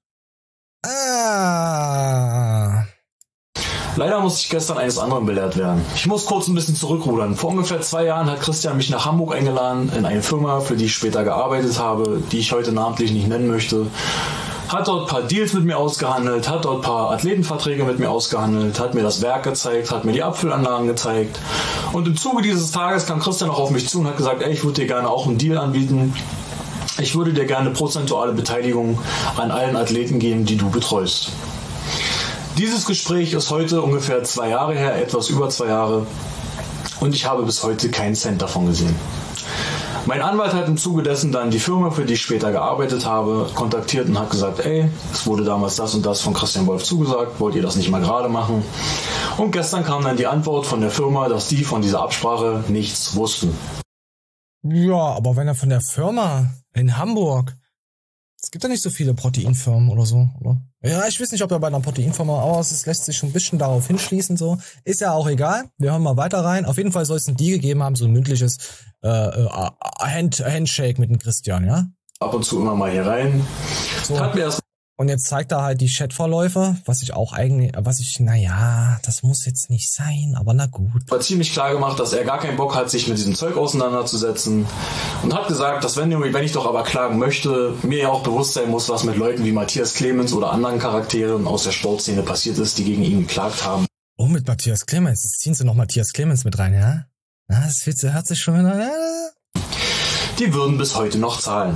Ah. Leider musste ich gestern eines anderen belehrt werden. Ich muss kurz ein bisschen zurückrudern. Vor ungefähr zwei Jahren hat Christian mich nach Hamburg eingeladen, in eine Firma, für die ich später gearbeitet habe, die ich heute namentlich nicht nennen möchte. Hat dort ein paar Deals mit mir ausgehandelt, hat dort ein paar Athletenverträge mit mir ausgehandelt, hat mir das Werk gezeigt, hat mir die Abfüllanlagen gezeigt. Und im Zuge dieses Tages kam Christian auch auf mich zu und hat gesagt, ey, ich würde dir gerne auch einen Deal anbieten. Ich würde dir gerne prozentuale Beteiligung an allen Athleten geben, die du betreust. Dieses Gespräch ist heute ungefähr zwei Jahre her, etwas über zwei Jahre. Und ich habe bis heute keinen Cent davon gesehen. Mein Anwalt hat im Zuge dessen dann die Firma, für die ich später gearbeitet habe, kontaktiert und hat gesagt, ey, es wurde damals das und das von Christian Wolf zugesagt, wollt ihr das nicht mal gerade machen? Und gestern kam dann die Antwort von der Firma, dass die von dieser Absprache nichts wussten. Ja, aber wenn er von der Firma in Hamburg, es gibt ja nicht so viele Proteinfirmen oder so, oder? Ja, ich weiß nicht, ob er bei einer Proteinfirma, aber es lässt sich schon ein bisschen darauf hinschließen, so. Ist ja auch egal. Wir hören mal weiter rein. Auf jeden Fall soll es ein Deal gegeben haben, so ein mündliches äh, äh, Hand, Handshake mit dem Christian, ja? Ab und zu immer mal hier rein. So. Hat mir erst Und jetzt zeigt er halt die Chatverläufe, was ich auch eigentlich, was ich, naja, das muss jetzt nicht sein, aber na gut. War ziemlich klar gemacht, dass er gar keinen Bock hat, sich mit diesem Zeug auseinanderzusetzen und hat gesagt, dass wenn, wenn ich doch aber klagen möchte, mir ja auch bewusst sein muss, was mit Leuten wie Matthias Clemens oder anderen Charakteren aus der Sportszene passiert ist, die gegen ihn geklagt haben. Oh, mit Matthias Clemens, jetzt ziehen sie noch Matthias Clemens mit rein, ja? Na, das hört sich schon wieder, ja? Die würden bis heute noch zahlen.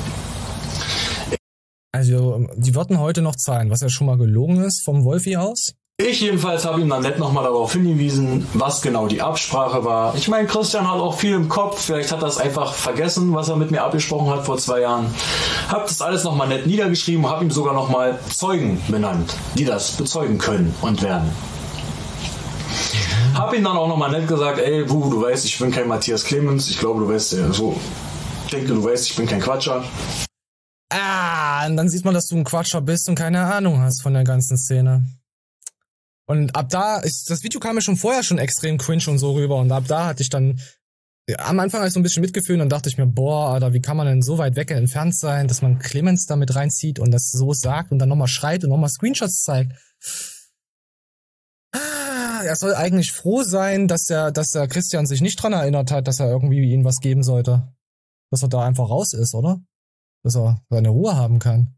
Also, die würden heute noch zahlen, was ja schon mal gelogen ist vom Wolfi aus. Ich jedenfalls habe ihm dann nett nochmal darauf hingewiesen, was genau die Absprache war. Ich meine, Christian hat auch viel im Kopf, vielleicht hat er es einfach vergessen, was er mit mir abgesprochen hat vor zwei Jahren. Hab das alles nochmal nett niedergeschrieben, habe ihm sogar nochmal Zeugen benannt, die das bezeugen können und werden. Hab ihm dann auch nochmal nett gesagt, ey, Bubu, du weißt, ich bin kein Matthias Clemens, ich glaube, du weißt, ja, so, ich denke, du weißt, ich bin kein Quatscher. Ah, und dann sieht man, dass du ein Quatscher bist und keine Ahnung hast von der ganzen Szene. Und ab da, ist, das Video kam mir schon vorher schon extrem cringe und so rüber und ab da hatte ich dann, am Anfang hatte ich so ein bisschen Mitgefühl und dachte ich mir, boah, Alter, wie kann man denn so weit weg entfernt sein, dass man Clemens da mit reinzieht und das so sagt und dann nochmal schreit und nochmal Screenshots zeigt. Er soll eigentlich froh sein, dass der, dass der Christian sich nicht dran erinnert hat, dass er irgendwie ihm was geben sollte. Dass er da einfach raus ist, oder? Dass er seine Ruhe haben kann.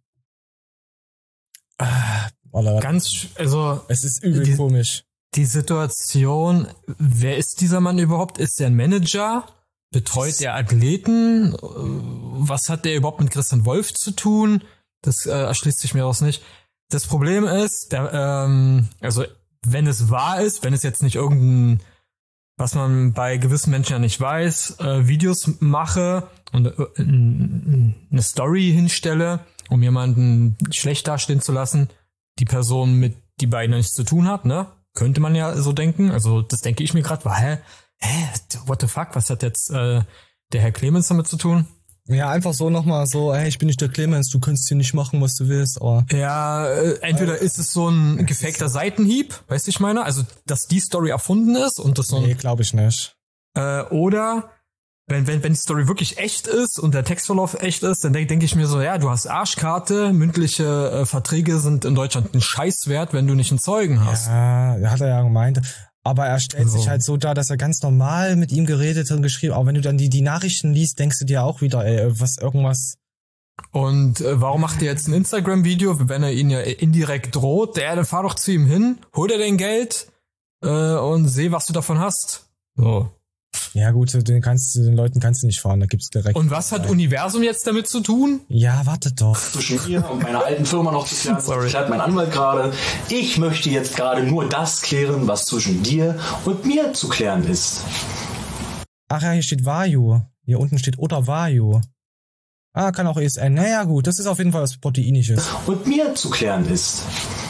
Ah, Ganz, also. Es ist übel die, komisch. Die Situation, wer ist dieser Mann überhaupt? Ist der ein Manager? Betreut der Athleten? Was hat der überhaupt mit Christian Wolf zu tun? Das äh, erschließt sich mir auch nicht. Das Problem ist, der, ähm, also, wenn es wahr ist, wenn es jetzt nicht irgendein, was man bei gewissen Menschen ja nicht weiß, äh, Videos mache und äh, eine Story hinstelle, um jemanden schlecht dastehen zu lassen, die Person mit die beiden nichts zu tun hat, ne? Könnte man ja so denken. Also das denke ich mir gerade, war, hä? Hä? What the fuck? Was hat jetzt äh, der Herr Clemens damit zu tun? Ja, einfach so nochmal so, hey, ich bin nicht der Clemens, du kannst hier nicht machen, was du willst, aber... Ja, äh, entweder ist es so ein gefakter Seitenhieb, weißt du, ich meine? Also, dass die Story erfunden ist und das so ein... Nee, glaube ich nicht. Äh, oder, wenn, wenn, wenn die Story wirklich echt ist und der Textverlauf echt ist, dann denke denk ich mir so, ja, du hast Arschkarte, mündliche äh, Verträge sind in Deutschland ein Scheißwert, wenn du nicht einen Zeugen hast. Ja, hat er ja gemeint. Aber er stellt so. sich halt so dar, dass er ganz normal mit ihm geredet und geschrieben, auch wenn du dann die, die Nachrichten liest, denkst du dir auch wieder, ey, was, irgendwas. Und äh, warum macht er jetzt ein Instagram-Video, wenn er ihn ja indirekt droht? Der, dann fahr doch zu ihm hin, hol dir dein Geld äh, und seh, was du davon hast. So. Ja gut, den kannst du, den Leuten kannst du nicht fahren, da gibt's direkt. Und was hat rein. Universum jetzt damit zu tun? Ja, warte doch. Zwischen mir und meiner alten Firma noch zu klären. Sorry. Klärt mein Anwalt gerade. Ich möchte jetzt gerade nur das klären, was zwischen dir und mir zu klären ist. Ach ja, hier steht Vayu. Hier unten steht oder Vayu. Ah, kann auch E S N. Naja gut, das ist auf jeden Fall was Proteinisches. Und mir zu klären ist.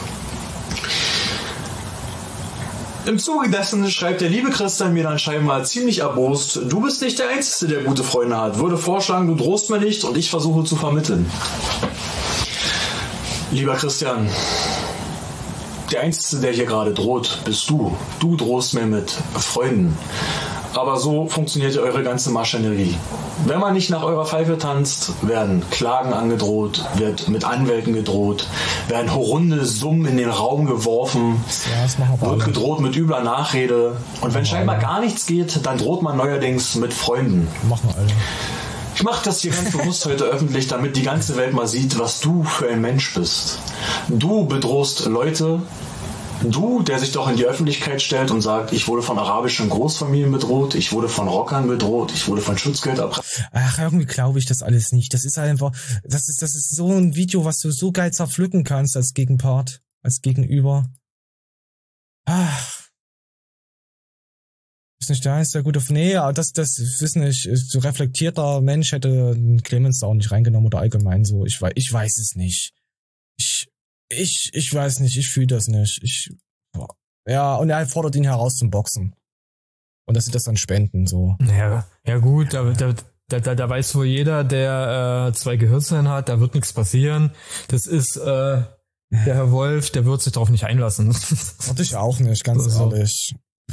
Im Zuge dessen schreibt der liebe Christian mir dann scheinbar ziemlich erbost, du bist nicht der Einzige, der gute Freunde hat. Würde vorschlagen, du drohst mir nicht und ich versuche zu vermitteln. Lieber Christian, der Einzige, der hier gerade droht, bist du. Du drohst mir mit Freunden. Aber so funktioniert ja eure ganze Maschinerie. Wenn man nicht nach eurer Pfeife tanzt, werden Klagen angedroht, wird mit Anwälten gedroht, werden horrende Summen in den Raum geworfen, ja, das machen wir wird alle. gedroht mit übler Nachrede. Und wenn scheinbar gar nichts geht, dann droht man neuerdings mit Freunden. Machen wir alle. Ich mache das hier ganz bewusst heute öffentlich, damit die ganze Welt mal sieht, was du für ein Mensch bist. Du bedrohst Leute. Du, der sich doch in die Öffentlichkeit stellt und sagt, ich wurde von arabischen Großfamilien bedroht, ich wurde von Rockern bedroht, ich wurde von Schutzgeld erpresst. Ach, irgendwie glaube ich das alles nicht. Das ist einfach, das ist, das ist so ein Video, was du so geil zerpflücken kannst als Gegenpart, als Gegenüber. Ach. Ist nicht der einzige gute, nee, aber das, das, wissen nicht, so reflektierter Mensch hätte Clemens da auch nicht reingenommen oder allgemein so. Ich weiß, ich weiß es nicht. Ich, Ich, ich weiß nicht, ich fühle das nicht. Ich, ja, und er fordert ihn heraus zum Boxen. Und dass sie das dann spenden, so. Ja, ja gut, da, da, da, da weiß wohl jeder, der äh, zwei Gehirnzellen hat, da wird nichts passieren. Das ist äh, der Herr Wolf, der wird sich darauf nicht einlassen. Und ich auch nicht, ganz also. ehrlich.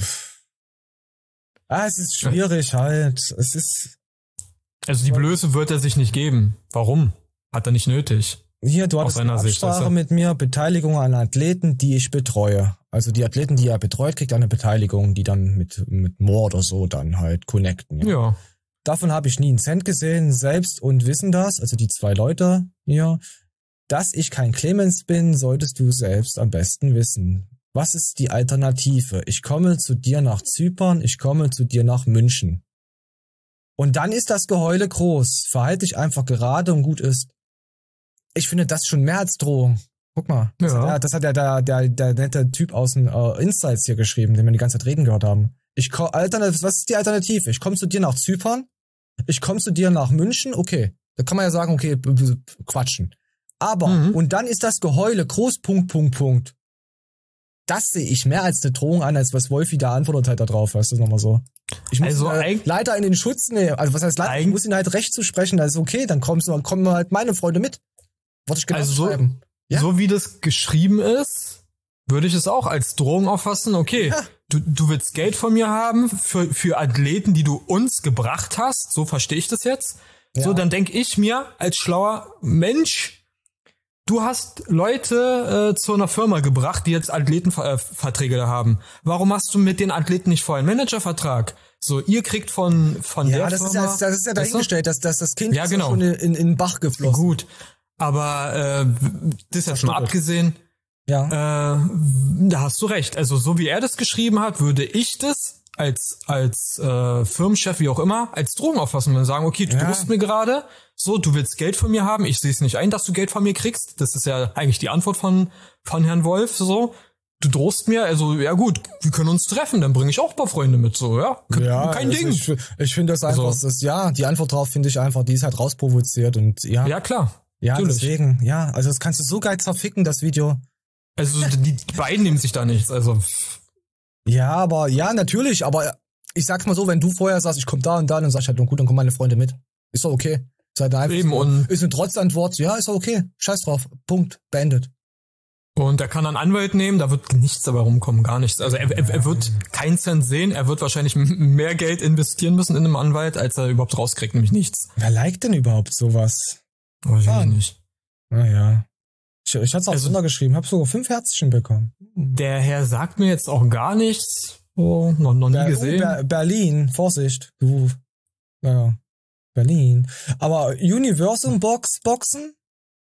Ah, es ist schwierig halt. Es ist. Also die Blöße wird er sich nicht geben. Warum? Hat er nicht nötig. Hier, du hattest eine Absprache Sicht, mit mir, Beteiligung an Athleten, die ich betreue. Also die Athleten, die er betreut, kriegt eine Beteiligung, die dann mit mit More oder so dann halt connecten. Ja. ja. Davon habe ich nie einen Cent gesehen, selbst und wissen das, also die zwei Leute hier. Dass ich kein Clemens bin, solltest du selbst am besten wissen. Was ist die Alternative? Ich komme zu dir nach Zypern, ich komme zu dir nach München. Und dann ist das Geheule groß. Verhalte dich einfach gerade und gut ist. Ich finde das schon mehr als Drohung. Guck mal. Das, ja. hat, das hat ja der, der, der nette Typ aus den uh, Insights hier geschrieben, den wir die ganze Zeit reden gehört haben. Ich komm, Alternative, was ist die Alternative? Ich komme zu dir nach Zypern, ich komme zu dir nach München, okay. Da kann man ja sagen, okay, b- b- quatschen. Aber, mhm. und dann ist das Geheule groß, Punkt, Punkt, Punkt. Das sehe ich mehr als eine Drohung an, als was Wolfi da antwortet halt da drauf, weißt du, nochmal so. Ich muss also ihn, äh, leider in den Schutz nehmen, also was heißt leider, ich muss ihn halt recht zu sprechen, also okay, dann kommst du, kommen halt meine Freunde mit. Wollte ich genau also so, schreiben. Ja? So wie das geschrieben ist, würde ich es auch als Drohung auffassen. Okay, ja. du, du willst Geld von mir haben für, für Athleten, die du uns gebracht hast. So verstehe ich das jetzt. Ja. So, dann denke ich mir als schlauer Mensch, du hast Leute äh, zu einer Firma gebracht, die jetzt Athletenverträge da haben. Warum hast du mit den Athleten nicht vorher einen Managervertrag? So, ihr kriegt von, von ja, der das Firma... Ja, das ist ja dahingestellt, dass, dass das Kind ja, genau. ist schon in, in den Bach geflossen. Gut. Aber äh, das jetzt mal abgesehen, ja. äh, da hast du recht. Also so wie er das geschrieben hat, würde ich das als als äh, Firmenchef, wie auch immer, als Drohung auffassen und sagen, okay, du ja. drohst mir gerade, so, du willst Geld von mir haben, ich sehe es nicht ein, dass du Geld von mir kriegst. Das ist ja eigentlich die Antwort von von Herrn Wolf, so. Du drohst mir, also ja gut, wir können uns treffen, dann bringe ich auch ein paar Freunde mit, so, ja, ja kein also Ding. Ich, ich finde das einfach, also, das, ja, die Antwort drauf finde ich einfach, die ist halt rausprovoziert und ja. Ja, klar. Ja, natürlich. Deswegen, ja, also das kannst du so geil zerficken, das Video. Also die, die beiden nehmen sich da nichts, also. Ja, aber, ja, natürlich, aber ich sag's mal so, wenn du vorher sagst, ich komm da und da, dann sag ich halt, nun gut, dann kommen meine Freunde mit. Ist doch okay. Ist halt einfach Eben, so, und ist eine Trotzantwort, ja, ist doch okay. Scheiß drauf. Punkt. Beendet. Und er kann einen Anwalt nehmen, da wird nichts dabei rumkommen, gar nichts. Also er, er, er wird keinen Cent sehen, er wird wahrscheinlich mehr Geld investieren müssen in einem Anwalt, als er überhaupt rauskriegt, nämlich nichts. Wer liked denn überhaupt sowas? Weiß ich nicht. Naja. Ich, ich hatte es auch also, runtergeschrieben, hab sogar fünf Herzchen bekommen. Der Herr sagt mir jetzt auch gar nichts. Oh, noch, noch nie Ber- gesehen. Ber- Berlin, Vorsicht. Du. Naja. Berlin. Aber Universum Box Boxen?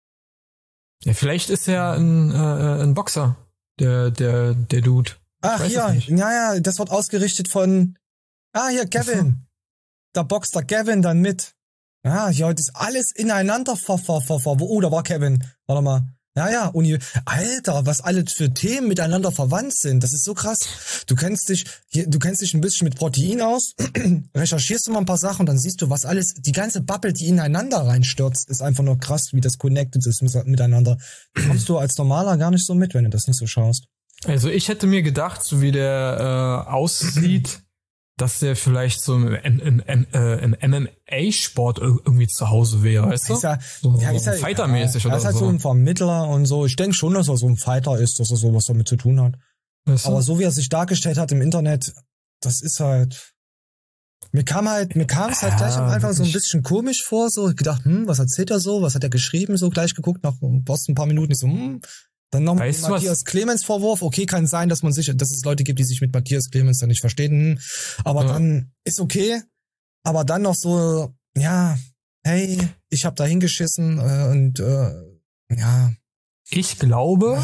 Ja, vielleicht ist er ein, äh, ein Boxer, der, der, der Dude. Ach ja, ja, ja, das wird ausgerichtet von, Ah, hier, Kevin. Da boxt der Kevin dann mit. Ja, hier, das ist alles ineinander ver, ver, ver, ver. Oh, da war Kevin. Warte mal. Ja, ja, Uni. Alter, was alle für Themen miteinander verwandt sind. Das ist so krass. Du kennst dich, du kennst dich ein bisschen mit Protein aus, recherchierst du mal ein paar Sachen und dann siehst du, was alles, die ganze Bubble, die ineinander reinstürzt, ist einfach nur krass, wie das connected ist miteinander. Das kommst du als Normaler gar nicht so mit, wenn du das nicht so schaust. Also ich hätte mir gedacht, so wie der äh, aussieht, dass der vielleicht so im, im, im, äh, im M M A-Sport irgendwie zu Hause wäre, weißt du? Ist er, so ja, ist er, Fighter-mäßig ja, oder er ist halt so. so ein Vermittler und so. Ich denke schon, dass er so ein Fighter ist, dass er sowas damit zu tun hat. Weißt du? Aber so wie er sich dargestellt hat im Internet, das ist halt... Mir kam halt, mir kam es halt ja, gleich am Anfang wirklich. so ein bisschen komisch vor, so gedacht, hm, was erzählt er so, was hat er geschrieben, so gleich geguckt, nach ein paar Minuten, ich so, hm... Dann noch weißt mit Matthias Clemens Vorwurf. Okay, kann sein, dass man sich, dass es Leute gibt, die sich mit Matthias Clemens dann nicht verstehen. Aber ja. Dann ist okay. Aber dann noch so, ja, hey, ich hab da hingeschissen äh, und äh, ja. Ich glaube,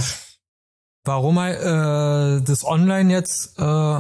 warum er äh, das online jetzt äh,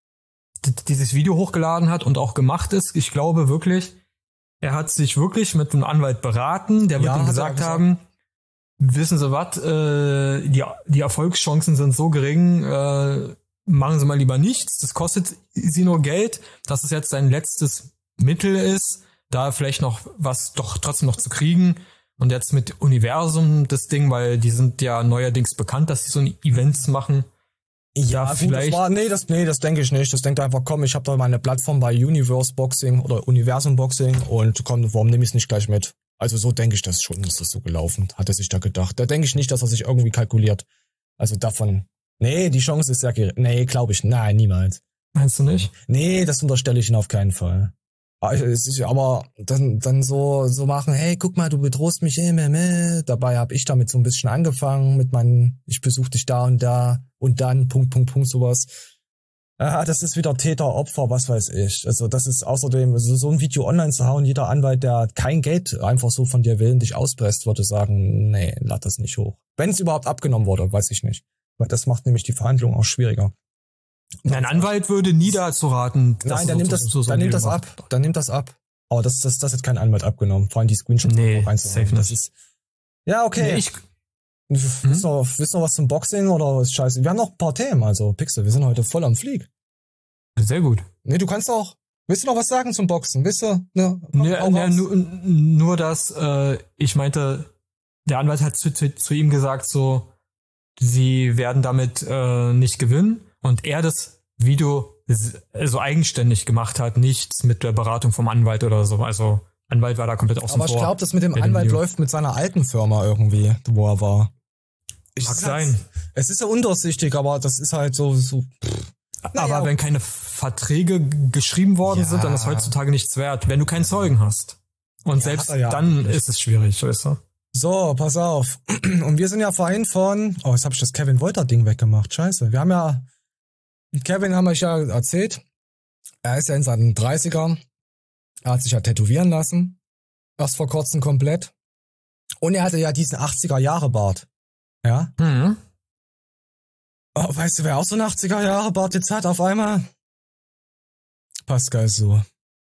dieses Video hochgeladen hat und auch gemacht ist, ich glaube wirklich, er hat sich wirklich mit einem Anwalt beraten, der wird Ja, ihm hat er gesagt gesagt. haben, wissen Sie was, äh, die, die Erfolgschancen sind so gering, äh, machen Sie mal lieber nichts, das kostet Sie nur Geld, dass es jetzt sein letztes Mittel ist, da vielleicht noch was doch trotzdem noch zu kriegen. Und jetzt mit Universum das Ding, weil die sind ja neuerdings bekannt, dass sie so Events machen. Ja, da gut, vielleicht. das war, nee, das, nee, das denke ich nicht. Das denkt einfach, komm, ich habe da meine Plattform bei Universe Boxing oder Universum Boxing und komm, warum nehme ich es nicht gleich mit? Also so denke ich das schon, ist das so gelaufen, hat er sich da gedacht. Da denke ich nicht, dass er sich irgendwie kalkuliert. Also davon, nee, die Chance ist sehr gering. Nee, glaube ich, nein, niemals. Meinst du nicht? Nee, das unterstelle ich ihn auf keinen Fall. Aber dann, dann so, so machen, hey, guck mal, du bedrohst mich immer mehr. Dabei habe ich damit so ein bisschen angefangen mit meinen, ich besuche dich da und da und dann, Punkt, Punkt, Punkt, sowas. Ah, das ist wieder Täter, Opfer, was weiß ich. Also das ist außerdem, also so ein Video online zu hauen, jeder Anwalt, der kein Geld einfach so von dir will und dich auspresst, würde sagen, nee, lad das nicht hoch. Wenn es überhaupt abgenommen wurde, weiß ich nicht. Weil das macht nämlich die Verhandlung auch schwieriger. Ein Anwalt würde nie dazu raten. Nein, dann nimmt das, so, so dann nimmt das ab. Dann nimmt das ab. Aber das, das, das hat kein Anwalt abgenommen. Vor allem die Screenshots nee, reinzuhauen. Das ist, ja, okay. Nee, ich, hm? Wisst ihr noch, wisst ihr noch was zum Boxing oder was scheiße? Wir haben noch ein paar Themen, also Pixel, wir sind heute voll am Flieg. Sehr gut. Nee, du kannst auch, willst du noch was sagen zum Boxen? Willst du? Ne, ja, ja, nur, nur, dass, äh, ich meinte, der Anwalt hat zu, zu, zu ihm gesagt, so, sie werden damit äh, nicht gewinnen. Und er das Video so eigenständig gemacht hat, nichts mit der Beratung vom Anwalt oder so. Also Anwalt war da komplett außen vor. Aber ich glaube, das mit dem Anwalt läuft mit seiner alten Firma irgendwie, wo er war. Mag sein. Es ist ja undurchsichtig, aber das ist halt so... so aber naja, wenn keine Verträge geschrieben worden ja. sind, dann ist heutzutage nichts wert, wenn du keinen Zeugen hast. Und ja, selbst ja dann nicht. Ist es schwierig, weißt du? So, pass auf. Und wir sind ja vorhin von... Oh, jetzt habe ich das Kevin Wolter-Ding weggemacht. Scheiße. Wir haben ja... Kevin haben wir ja erzählt. Er ist ja in seinen dreißigern. Er hat sich ja tätowieren lassen. Erst vor kurzem komplett. Und er hatte ja diesen achtziger-Jahre-Bart. Ja? Mhm. Oh, weißt du, wer auch so einen achtziger-Jahre-Bart jetzt hat auf einmal? Pascal Su.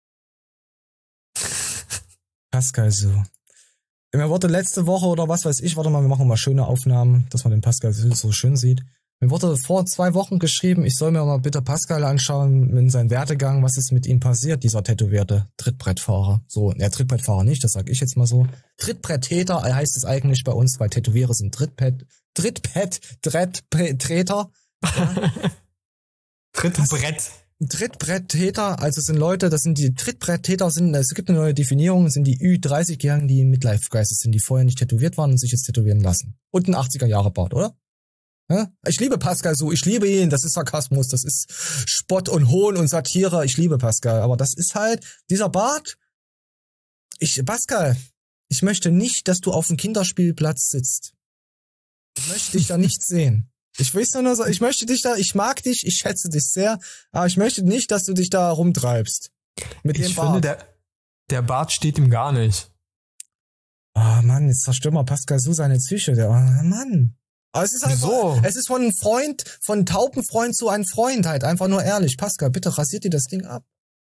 Pascal Su. Mir wurde letzte Woche oder was weiß ich, warte mal, wir machen mal schöne Aufnahmen, dass man den Pascal so schön sieht. Mir wurde vor zwei Wochen geschrieben, ich soll mir mal bitte Pascal anschauen, in seinen Werdegang, was ist mit ihm passiert, dieser tätowierte Trittbrettfahrer. So, der Trittbrettfahrer nicht, das sag ich jetzt mal so. Trittbretttäter heißt es eigentlich bei uns, weil Tätowierer sind Trittbrett, Trittbrett, Trittbrettträter. Ja. Trittbrett. Trittbretttäter, also sind Leute, das sind die Trittbretttäter, sind, es gibt eine neue Definition, sind die Ü dreißig-Jährigen, die Midlife-Crisis sind, die vorher nicht tätowiert waren und sich jetzt tätowieren lassen. Und ein achtziger-Jahre-Bart, oder? Ja? Ich liebe Pascal so, ich liebe ihn, das ist Sarkasmus, das ist Spott und Hohn und Satire, ich liebe Pascal, aber das ist halt, dieser Bart, ich, Pascal, ich möchte nicht, dass du auf dem Kinderspielplatz sitzt. Ich möchte dich da nicht sehen. Ich weiß nur so, ich möchte dich da, ich mag dich, ich schätze dich sehr, aber ich möchte nicht, dass du dich da rumtreibst. Mit ich dem Bart. finde, der, der Bart steht ihm gar nicht. Ah, oh Mann, jetzt zerstört mal Pascal so seine Psyche, der, oh Mann. Aber es ist halt so. Es ist von einem Freund, von einem Taubenfreund zu einem Freund halt, einfach nur ehrlich. Pascal, bitte rasiert dir das Ding ab.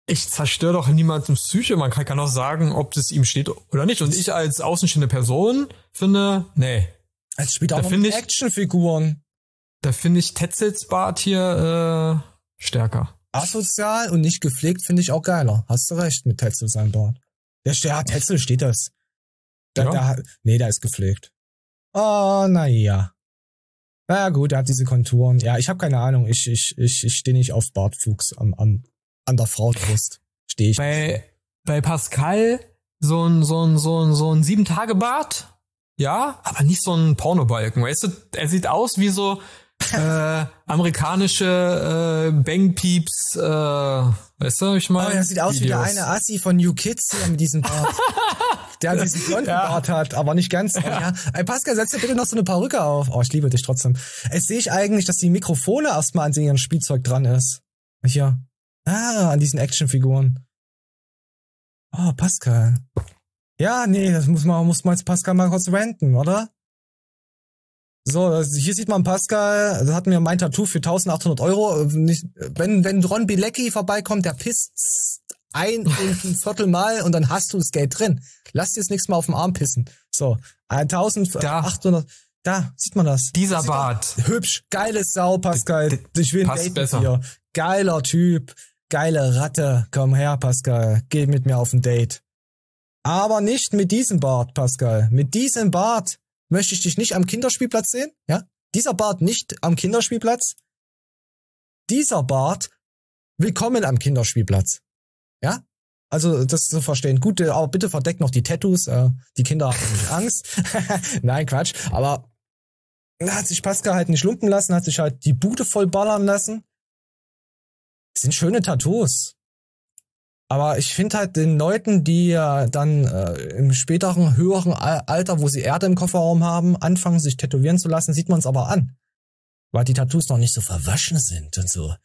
Ich zerstöre doch niemandem Psyche. Man kann, kann auch sagen, ob das ihm steht oder nicht. Und ich als außenstehende Person finde, nee. Es spielt auch noch mit Actionfiguren. Da finde ich Tetzels Bart hier äh, stärker. Asozial und nicht gepflegt finde ich auch geiler. Hast du recht mit Tetzel sein Bart. Der ja, Tetzel steht das. Da, Ja. da, nee, der ist gepflegt. Oh, naja. Na ja, gut, er hat diese Konturen. Ja, ich habe keine Ahnung. Ich, ich, ich, ich stehe nicht auf Bartwuchs am, am, an der Frauenbrust. Stehe ich. Bei, bei Pascal so ein, so ein, so ein, so ein Sieben-Tage-Bart. Ja, aber nicht so ein Pornobalken. Weißt du, er sieht aus wie so äh, amerikanische äh, Bang-Peeps, äh, weißt du, ich meine? Oh, er sieht aus wie der eine Assi von New Kids hier mit diesem Bart. Der diesen blonden Ja. Bart hat, aber nicht ganz. Ja. Ja. Ey, Pascal, setz dir bitte noch so eine Perücke auf. Oh, ich liebe dich trotzdem. Es sehe ich eigentlich, dass die Mikrofone erstmal an ihrem Spielzeug dran ist. Hier. Ah, an diesen Actionfiguren. Oh, Pascal. Ja, nee, das muss man, muss man jetzt Pascal mal kurz ranten, oder? So, das, hier sieht man Pascal, das hat mir mein Tattoo für eintausendachthundert Euro. Nicht, wenn, wenn Ron Bilecki vorbeikommt, der pisst ein und ein Viertel Mal und dann hast du das Geld drin. Lass dir das nächste Mal auf den Arm pissen. So, eintausendachthundert, da, sieht man das. Dieser Sieht Bart. man? Hübsch, geiles Sau, Pascal. Ich will ein passt Date mit besser. dir. Geiler Typ, geile Ratte. Komm her, Pascal, geh mit mir auf ein Date. Aber nicht mit diesem Bart, Pascal. Mit diesem Bart möchte ich dich nicht am Kinderspielplatz sehen, ja? Dieser Bart nicht am Kinderspielplatz. Dieser Bart willkommen am Kinderspielplatz. Ja? Also, das zu verstehen. Gut, äh, aber bitte verdeckt noch die Tattoos. Äh, die Kinder haben nicht Angst. Nein, Quatsch. Aber da hat sich Pascal halt nicht lumpen lassen, hat sich halt die Bude voll ballern lassen. Das sind schöne Tattoos. Aber ich finde halt den Leuten, die ja dann äh, im späteren, höheren Al- Alter, wo sie Erde im Kofferraum haben, anfangen, sich tätowieren zu lassen, sieht man es aber an. Weil die Tattoos noch nicht so verwaschen sind und so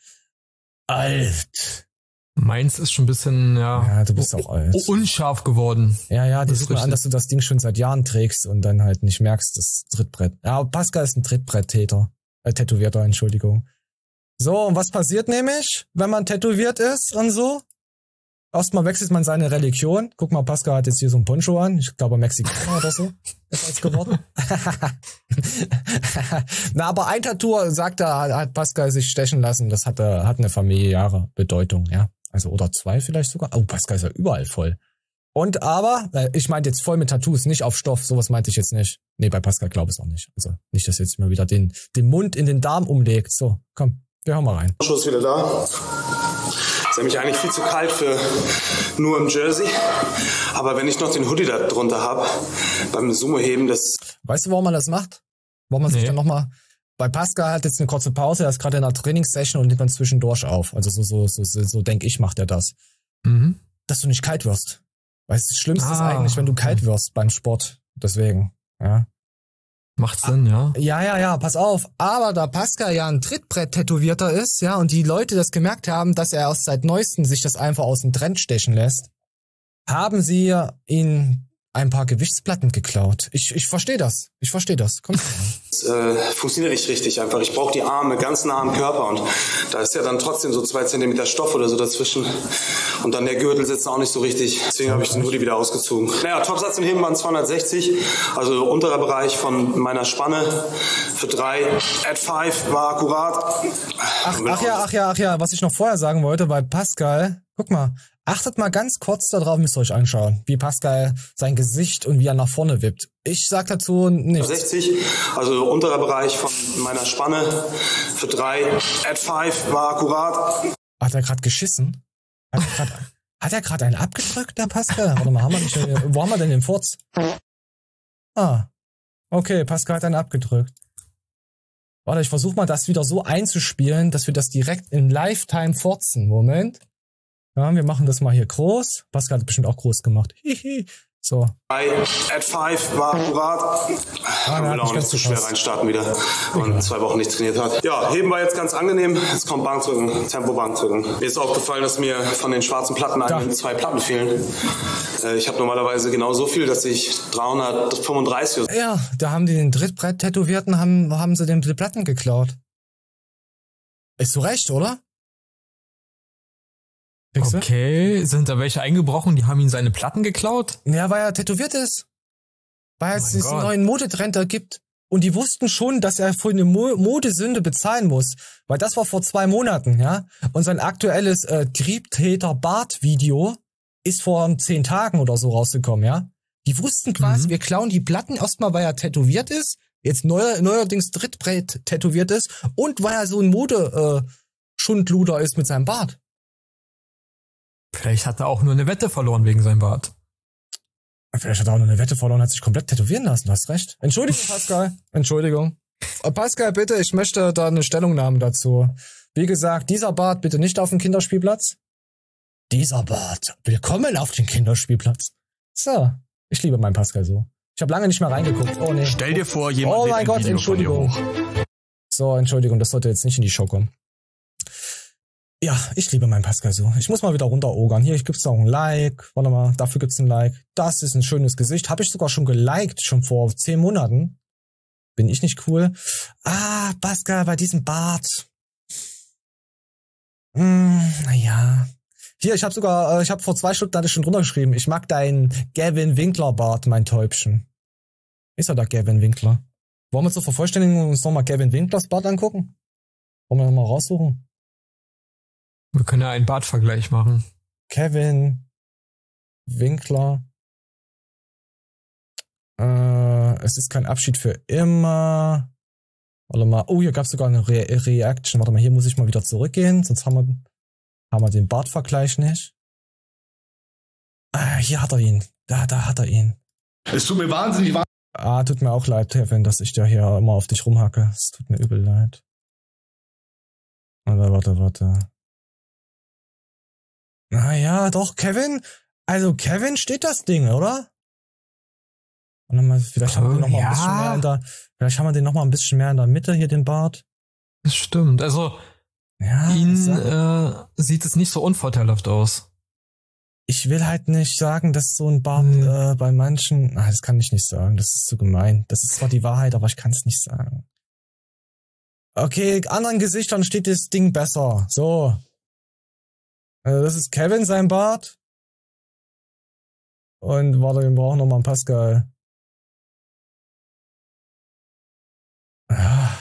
alt. Meins ist schon ein bisschen, ja, Ja, du bist auch alt. unscharf geworden. Ja, ja, das Das ist sieht man an, richtig. dass du das Ding schon seit Jahren trägst und dann halt nicht merkst, das Trittbrett. Ja, aber Pascal ist ein Trittbrett-Täter. Äh, Tätowierter, Entschuldigung. So, und was passiert nämlich, wenn man tätowiert ist und so? Erstmal wechselt man seine Religion. Guck mal, Pascal hat jetzt hier so ein Poncho an. Ich glaube, Mexikaner oder so ist das geworden. Na, aber ein Tattoo, sagt er, hat Pascal sich stechen lassen. Das hat, äh, hat eine familiäre Bedeutung, ja. Also, oder zwei vielleicht sogar. Oh, Pascal ist ja überall voll. Und aber, äh, ich meinte jetzt voll mit Tattoos, nicht auf Stoff. Sowas meinte ich jetzt nicht. Nee, bei Pascal glaube ich es auch nicht. Also, nicht, dass jetzt mal wieder den, den Mund in den Darm umlegt. So, komm, wir hören mal rein. Schuss wieder da. Ist nämlich eigentlich viel zu kalt für nur im Jersey. Aber wenn ich noch den Hoodie da drunter habe, beim Sumo-Heben, das... Weißt du, warum man das macht? Warum man sich dann nochmal... Bei Pascal hat jetzt eine kurze Pause, er ist gerade in einer Trainingssession und nimmt dann zwischendurch auf. Also so, so, so, so, so denke ich, macht er das. Mhm. Dass du nicht kalt wirst. Weil das Schlimmste ist Ah. eigentlich, wenn du kalt wirst beim Sport. Deswegen, ja. Macht Sinn, ja. Ja, ja, ja, pass auf. Aber da Pascal ja ein Trittbrett-Tätowierter ist, ja, und die Leute das gemerkt haben, dass er erst seit Neuestem sich das einfach aus dem Trend stechen lässt, haben sie ihn ein paar Gewichtsplatten geklaut. Ich, ich verstehe das. Ich verstehe das. Komm. Das äh, funktioniert nicht richtig einfach. Ich brauche die Arme ganz nah am Körper und da ist ja dann trotzdem so zwei Zentimeter Stoff oder so dazwischen. Und dann der Gürtel sitzt auch nicht so richtig. Deswegen habe ich den Hoodie wieder ausgezogen. Naja, Topsatz im Heben waren zweihundertsechzig. Also unterer Bereich von meiner Spanne für drei. At five war akkurat. Ach, ach ja, ach ja, ach ja, was ich noch vorher sagen wollte, bei Pascal, guck mal, achtet mal ganz kurz darauf, müsst ihr euch anschauen, wie Pascal sein Gesicht und wie er nach vorne wippt. Ich sag dazu nichts. sechzig, also unterer Bereich von meiner Spanne für drei. At five war akkurat. Hat er gerade geschissen? Hat er grad, hat er gerade einen abgedrückt, der Pascal? Warte mal, haben wir nicht, wo haben wir denn den Furz? Ah, okay, Pascal hat einen abgedrückt. Warte, ich versuche mal, das wieder so einzuspielen, dass wir das direkt in Lifetime furzen. Moment. Ja, wir machen das mal hier groß. Pascal hat bestimmt auch groß gemacht. Hihi. So. At five war akkurat. Ah, will auch nicht so schwer reinstarten wieder, wenn man zwei Wochen nicht trainiert hat. Ja, heben war jetzt ganz angenehm. Jetzt kommt Bankdrücken, Tempo-Bankdrücken. Mir ist aufgefallen, dass mir von den schwarzen Platten ein, zwei Platten fehlen. Äh, ich habe normalerweise genau so viel, dass ich dreihundertfünfunddreißig... Ja, da haben die den Trittbrett-Tätowierten, haben, haben sie den die Platten geklaut. Ist so recht, oder? Fixe? Okay, sind da welche eingebrochen, die haben ihn seine Platten geklaut? Ja, weil er tätowiert ist. Weil es diesen neuen Modetrend da gibt. Und die wussten schon, dass er für eine Mo- Modesünde bezahlen muss. Weil das war vor zwei Monaten, ja. Und sein aktuelles äh, Triebtäter-Bart-Video ist vor zehn Tagen oder so rausgekommen, ja. Die wussten quasi, mhm. wir klauen die Platten erstmal, weil er tätowiert ist. Jetzt neuer, neuerdings Drittbrett tätowiert ist. Und weil er so ein Mode-Schundluder äh, ist mit seinem Bart. Vielleicht hat er auch nur eine Wette verloren wegen seinem Bart. Vielleicht hat er auch nur eine Wette verloren, hat sich komplett tätowieren lassen, du hast recht. Entschuldigung, Pascal. Entschuldigung. Pascal, bitte, ich möchte da eine Stellungnahme dazu. Wie gesagt, dieser Bart bitte nicht auf dem Kinderspielplatz. Dieser Bart. Willkommen auf den Kinderspielplatz. So, ich liebe meinen Pascal so. Ich habe lange nicht mehr reingeguckt. Oh nee. Stell dir vor, jemand Oh lädt mein ein Gott, Video Entschuldigung. von dir hoch. So, Entschuldigung, das sollte jetzt nicht in die Show kommen. Ja, ich liebe meinen Pascal so. Ich muss mal wieder runterogern. Hier, ich gibt's auch ein Like. Warte mal, dafür gibt's ein Like. Das ist ein schönes Gesicht. Habe ich sogar schon geliked, schon vor zehn Monaten. Bin ich nicht cool? Ah, Pascal, bei diesem Bart. Hm, naja. Hier, ich habe sogar, äh, ich habe vor zwei Stunden hatte ich schon drunter geschrieben. Ich mag deinen Gavin Winkler Bart, mein Täubchen. Ist er da Gavin Winkler? Wollen wir zur Vervollständigung uns nochmal Gavin Winklers Bart angucken? Wollen wir nochmal raussuchen? Wir können ja einen Bartvergleich machen. Kevin Winkler. Äh, es ist kein Abschied für immer. Warte mal. Oh, hier gab es sogar eine Re Reaction. Warte mal, hier muss ich mal wieder zurückgehen, sonst haben wir, haben wir den Bartvergleich nicht. Ah, hier hat er ihn. Da, da hat er ihn. Es tut mir wahnsinnig wahnsinnig. Ah, tut mir auch leid, Kevin, dass ich da hier immer auf dich rumhacke. Es tut mir übel leid. Warte, warte, warte. Naja, doch, Kevin. Also, Kevin steht das Ding, oder? Und dann mal, vielleicht haben wir den noch mal ja. ein bisschen mehr in der, vielleicht haben wir den noch mal ein bisschen mehr in der Mitte hier, den Bart. Das stimmt. Also, ja, ihn äh, sieht es nicht so unvorteilhaft aus. Ich will halt nicht sagen, dass so ein Bart hm. äh, bei manchen, ah, das kann ich nicht sagen, das ist zu gemein. Das ist zwar die Wahrheit, aber ich kann es nicht sagen. Okay, anderen Gesichtern steht das Ding besser. So. Also das ist Kevin, sein Bart. Und warte, wir brauchen nochmal einen Pascal. Ja.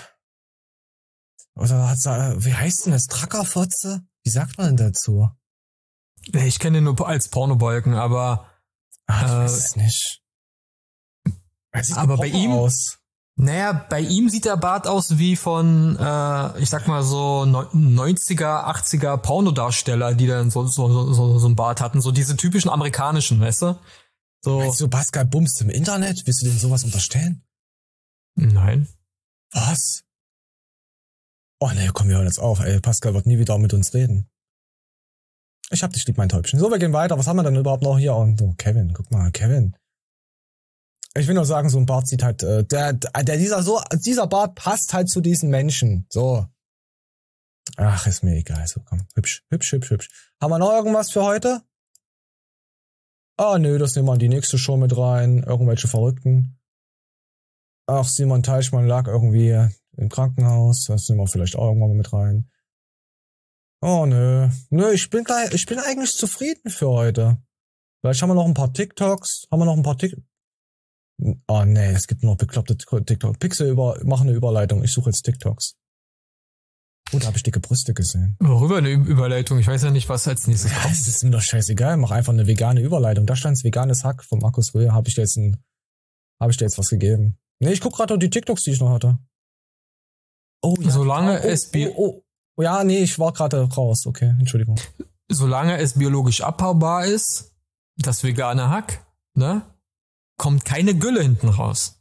Oder hat wie heißt denn das? Trackerfotze? Wie sagt man denn dazu? Ich kenne ihn nur als Pornobalken, aber Ach, ich äh, weiß es nicht. Aber bei ihm aus. Naja, bei ihm sieht der Bart aus wie von, äh, ich sag mal so neunziger, achtziger Pornodarsteller, die dann so, so, so, so einen Bart hatten. So diese typischen amerikanischen, weißt du? So. Meinst du, Pascal bummst im Internet? Willst du denn sowas unterstellen? Nein. Was? Oh ne, komm, wir hören jetzt auf. Ey, Pascal wird nie wieder mit uns reden. Ich hab dich lieb, mein Täubchen. So, wir gehen weiter. Was haben wir denn überhaupt noch hier? Und oh, Kevin, guck mal, Kevin. Ich will nur sagen, so ein Bart sieht halt, äh, der, der, dieser, so, dieser Bart passt halt zu diesen Menschen. So. Ach, ist mir egal. So, komm. Hübsch, hübsch, hübsch, hübsch. Haben wir noch irgendwas für heute? Ah, nö, das nehmen wir in die nächste Show mit rein. Irgendwelche Verrückten. Ach, Simon Teichmann lag irgendwie im Krankenhaus. Das nehmen wir vielleicht auch irgendwann mal mit rein. Oh, nö. Nö, ich bin, ich bin eigentlich zufrieden für heute. Vielleicht haben wir noch ein paar TikToks. Haben wir noch ein paar TikToks? Oh nee, es gibt nur noch bekloppte TikToks. Pixel über, mach eine Überleitung. Ich suche jetzt TikToks. Oh, da habe ich dicke Brüste gesehen. Worüber eine Überleitung? Ich weiß ja nicht, was als nächstes kommt. Das ist mir doch scheißegal. Mach einfach eine vegane Überleitung. Da stand's veganes Hack von Markus Röhr. Habe ich dir jetzt ein, habe ich dir jetzt was gegeben? Nee, ich guck gerade die TikToks, die ich noch hatte. Oh ja. Solange oh, es oh, oh, oh. Ja, nee, ich war gerade raus. Okay, Entschuldigung. Solange es biologisch abbaubar ist, das vegane Hack, ne? Kommt keine Gülle hinten raus.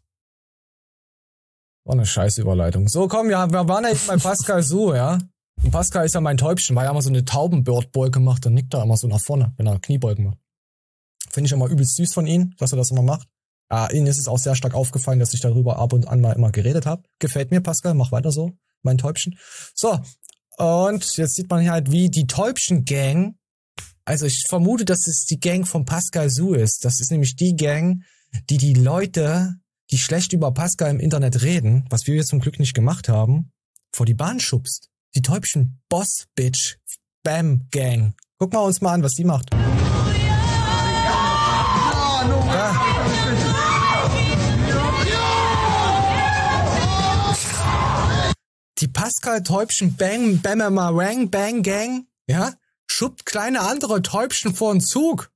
War eine scheiß Überleitung. So, komm, ja, wir waren ja jetzt bei Pascal so, ja. Und Pascal ist ja mein Täubchen, weil er immer so eine Taubenbirdbeuge macht, dann nickt er immer so nach vorne, wenn er Kniebeugen macht. Finde ich immer übelst süß von ihm, dass er das immer macht. Ja, ihnen ist es auch sehr stark aufgefallen, dass ich darüber ab und an mal immer geredet habe. Gefällt mir, Pascal, mach weiter so, mein Täubchen. So, und jetzt sieht man hier halt, wie die Täubchen-Gang, also ich vermute, dass es die Gang von Pascal Su ist. Das ist nämlich die Gang, die die Leute, die schlecht über Pascal im Internet reden, was wir jetzt zum Glück nicht gemacht haben, vor die Bahn schubst. Die Täubchen Boss Bitch Bam Gang. Guck mal uns mal an, was die macht. Ja. Die Pascal Täubchen Bang Bammer Rang Bang Gang, ja, schubbt kleine andere Täubchen vor den Zug.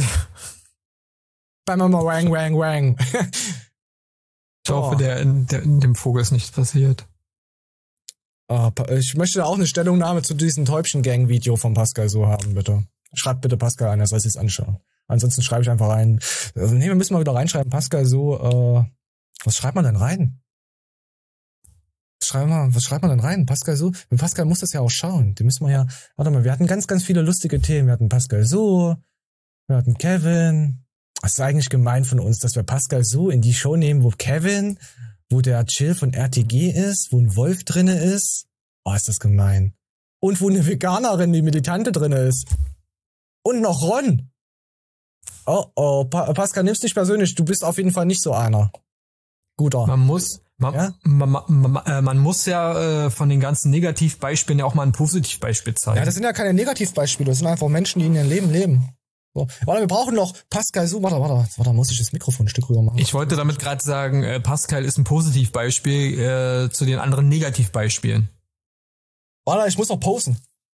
Bammer Rang Rang Rang. Ich hoffe, oh. der, in, der in dem Vogel ist nichts passiert. Oh, ich möchte auch eine Stellungnahme zu diesem Täubchen-Gang-Video von Pascal so haben, bitte. Schreibt bitte Pascal ein, er soll sich das anschauen. Ansonsten schreibe ich einfach rein. Nee, wir müssen mal wieder reinschreiben, Pascal so, äh, was schreibt man denn rein? Was schreibt man, was schreibt man denn rein? Pascal so? Pascal muss das ja auch schauen. Die müssen wir ja, warte mal, wir hatten ganz, ganz viele lustige Themen. Wir hatten Pascal so, wir hatten Kevin. Es ist eigentlich gemein von uns, dass wir Pascal so in die Show nehmen, wo Kevin, wo der Chill von R T G ist, wo ein Wolf drinne ist. Oh, ist das gemein. Und wo eine Veganerin, die Militante drinne ist. Und noch Ron. Oh, oh, pa- Pascal, nimm's nicht persönlich. Du bist auf jeden Fall nicht so einer. Guter. Man muss, man, ja? man, man, man, man muss ja äh, von den ganzen Negativbeispielen ja auch mal ein Positivbeispiel zeigen. Ja, das sind ja keine Negativbeispiele. Das sind einfach Menschen, die in ihrem Leben leben. So. Warte, wir brauchen noch Pascal so. Warte, warte, warte, muss ich das Mikrofon ein Stück rüber machen. Ich wollte damit gerade sagen, äh, Pascal ist ein Positivbeispiel äh, zu den anderen Negativbeispielen. Warte, ich muss noch posen.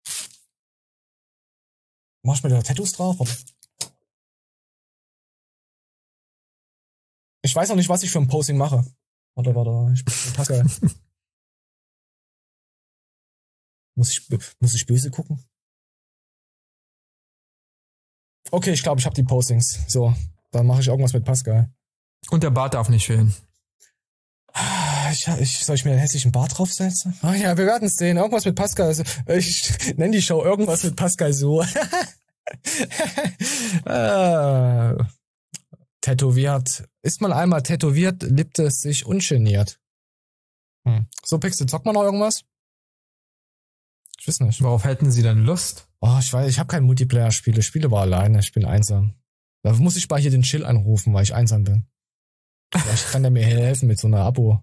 Mach ich mir da Tattoos drauf? Warte. Ich weiß noch nicht, was ich für ein Posing mache. Warte, warte, ich bin Pascal. muss ich, muss ich böse gucken? Okay, ich glaube, ich habe die Postings. So, dann mache ich irgendwas mit Pascal. Und der Bart darf nicht fehlen. Ich, ich, soll ich mir einen hässlichen Bart draufsetzen? Ah ja, wir werden es sehen. Irgendwas mit Pascal. Ich nenne die Show irgendwas mit Pascal so. äh, tätowiert. Ist man einmal tätowiert, lebt es sich ungeniert. Hm. So, Pixel, zockt man noch irgendwas? Ich weiß nicht. Worauf hätten Sie denn Lust? Oh, ich weiß, ich habe kein Multiplayer-Spiel. Ich spiele aber alleine. Ich bin einsam. Da muss ich mal hier den Chill anrufen, weil ich einsam bin. Vielleicht kann der mir helfen mit so einer Abo.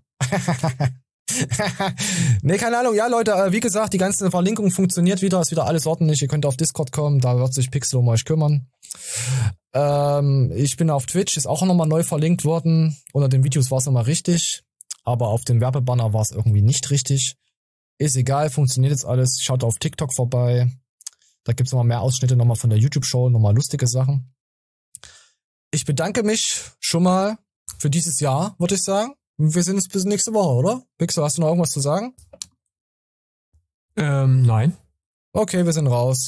Nee, keine Ahnung. Ja, Leute, wie gesagt, die ganze Verlinkung funktioniert wieder. Ist wieder alles ordentlich. Ihr könnt auf Discord kommen. Da wird sich Pixel um euch kümmern. Ähm, ich bin auf Twitch. Ist auch nochmal neu verlinkt worden. Unter den Videos war es nochmal richtig. Aber auf dem Werbebanner war es irgendwie nicht richtig. Ist egal. Funktioniert jetzt alles. Schaut auf TikTok vorbei. Da gibt's nochmal mehr Ausschnitte nochmal von der YouTube-Show. Nochmal lustige Sachen. Ich bedanke mich schon mal für dieses Jahr, würde ich sagen. Wir sehen uns bis nächste Woche, oder? Pixel, hast du noch irgendwas zu sagen? Ähm, nein. Okay, wir sind raus.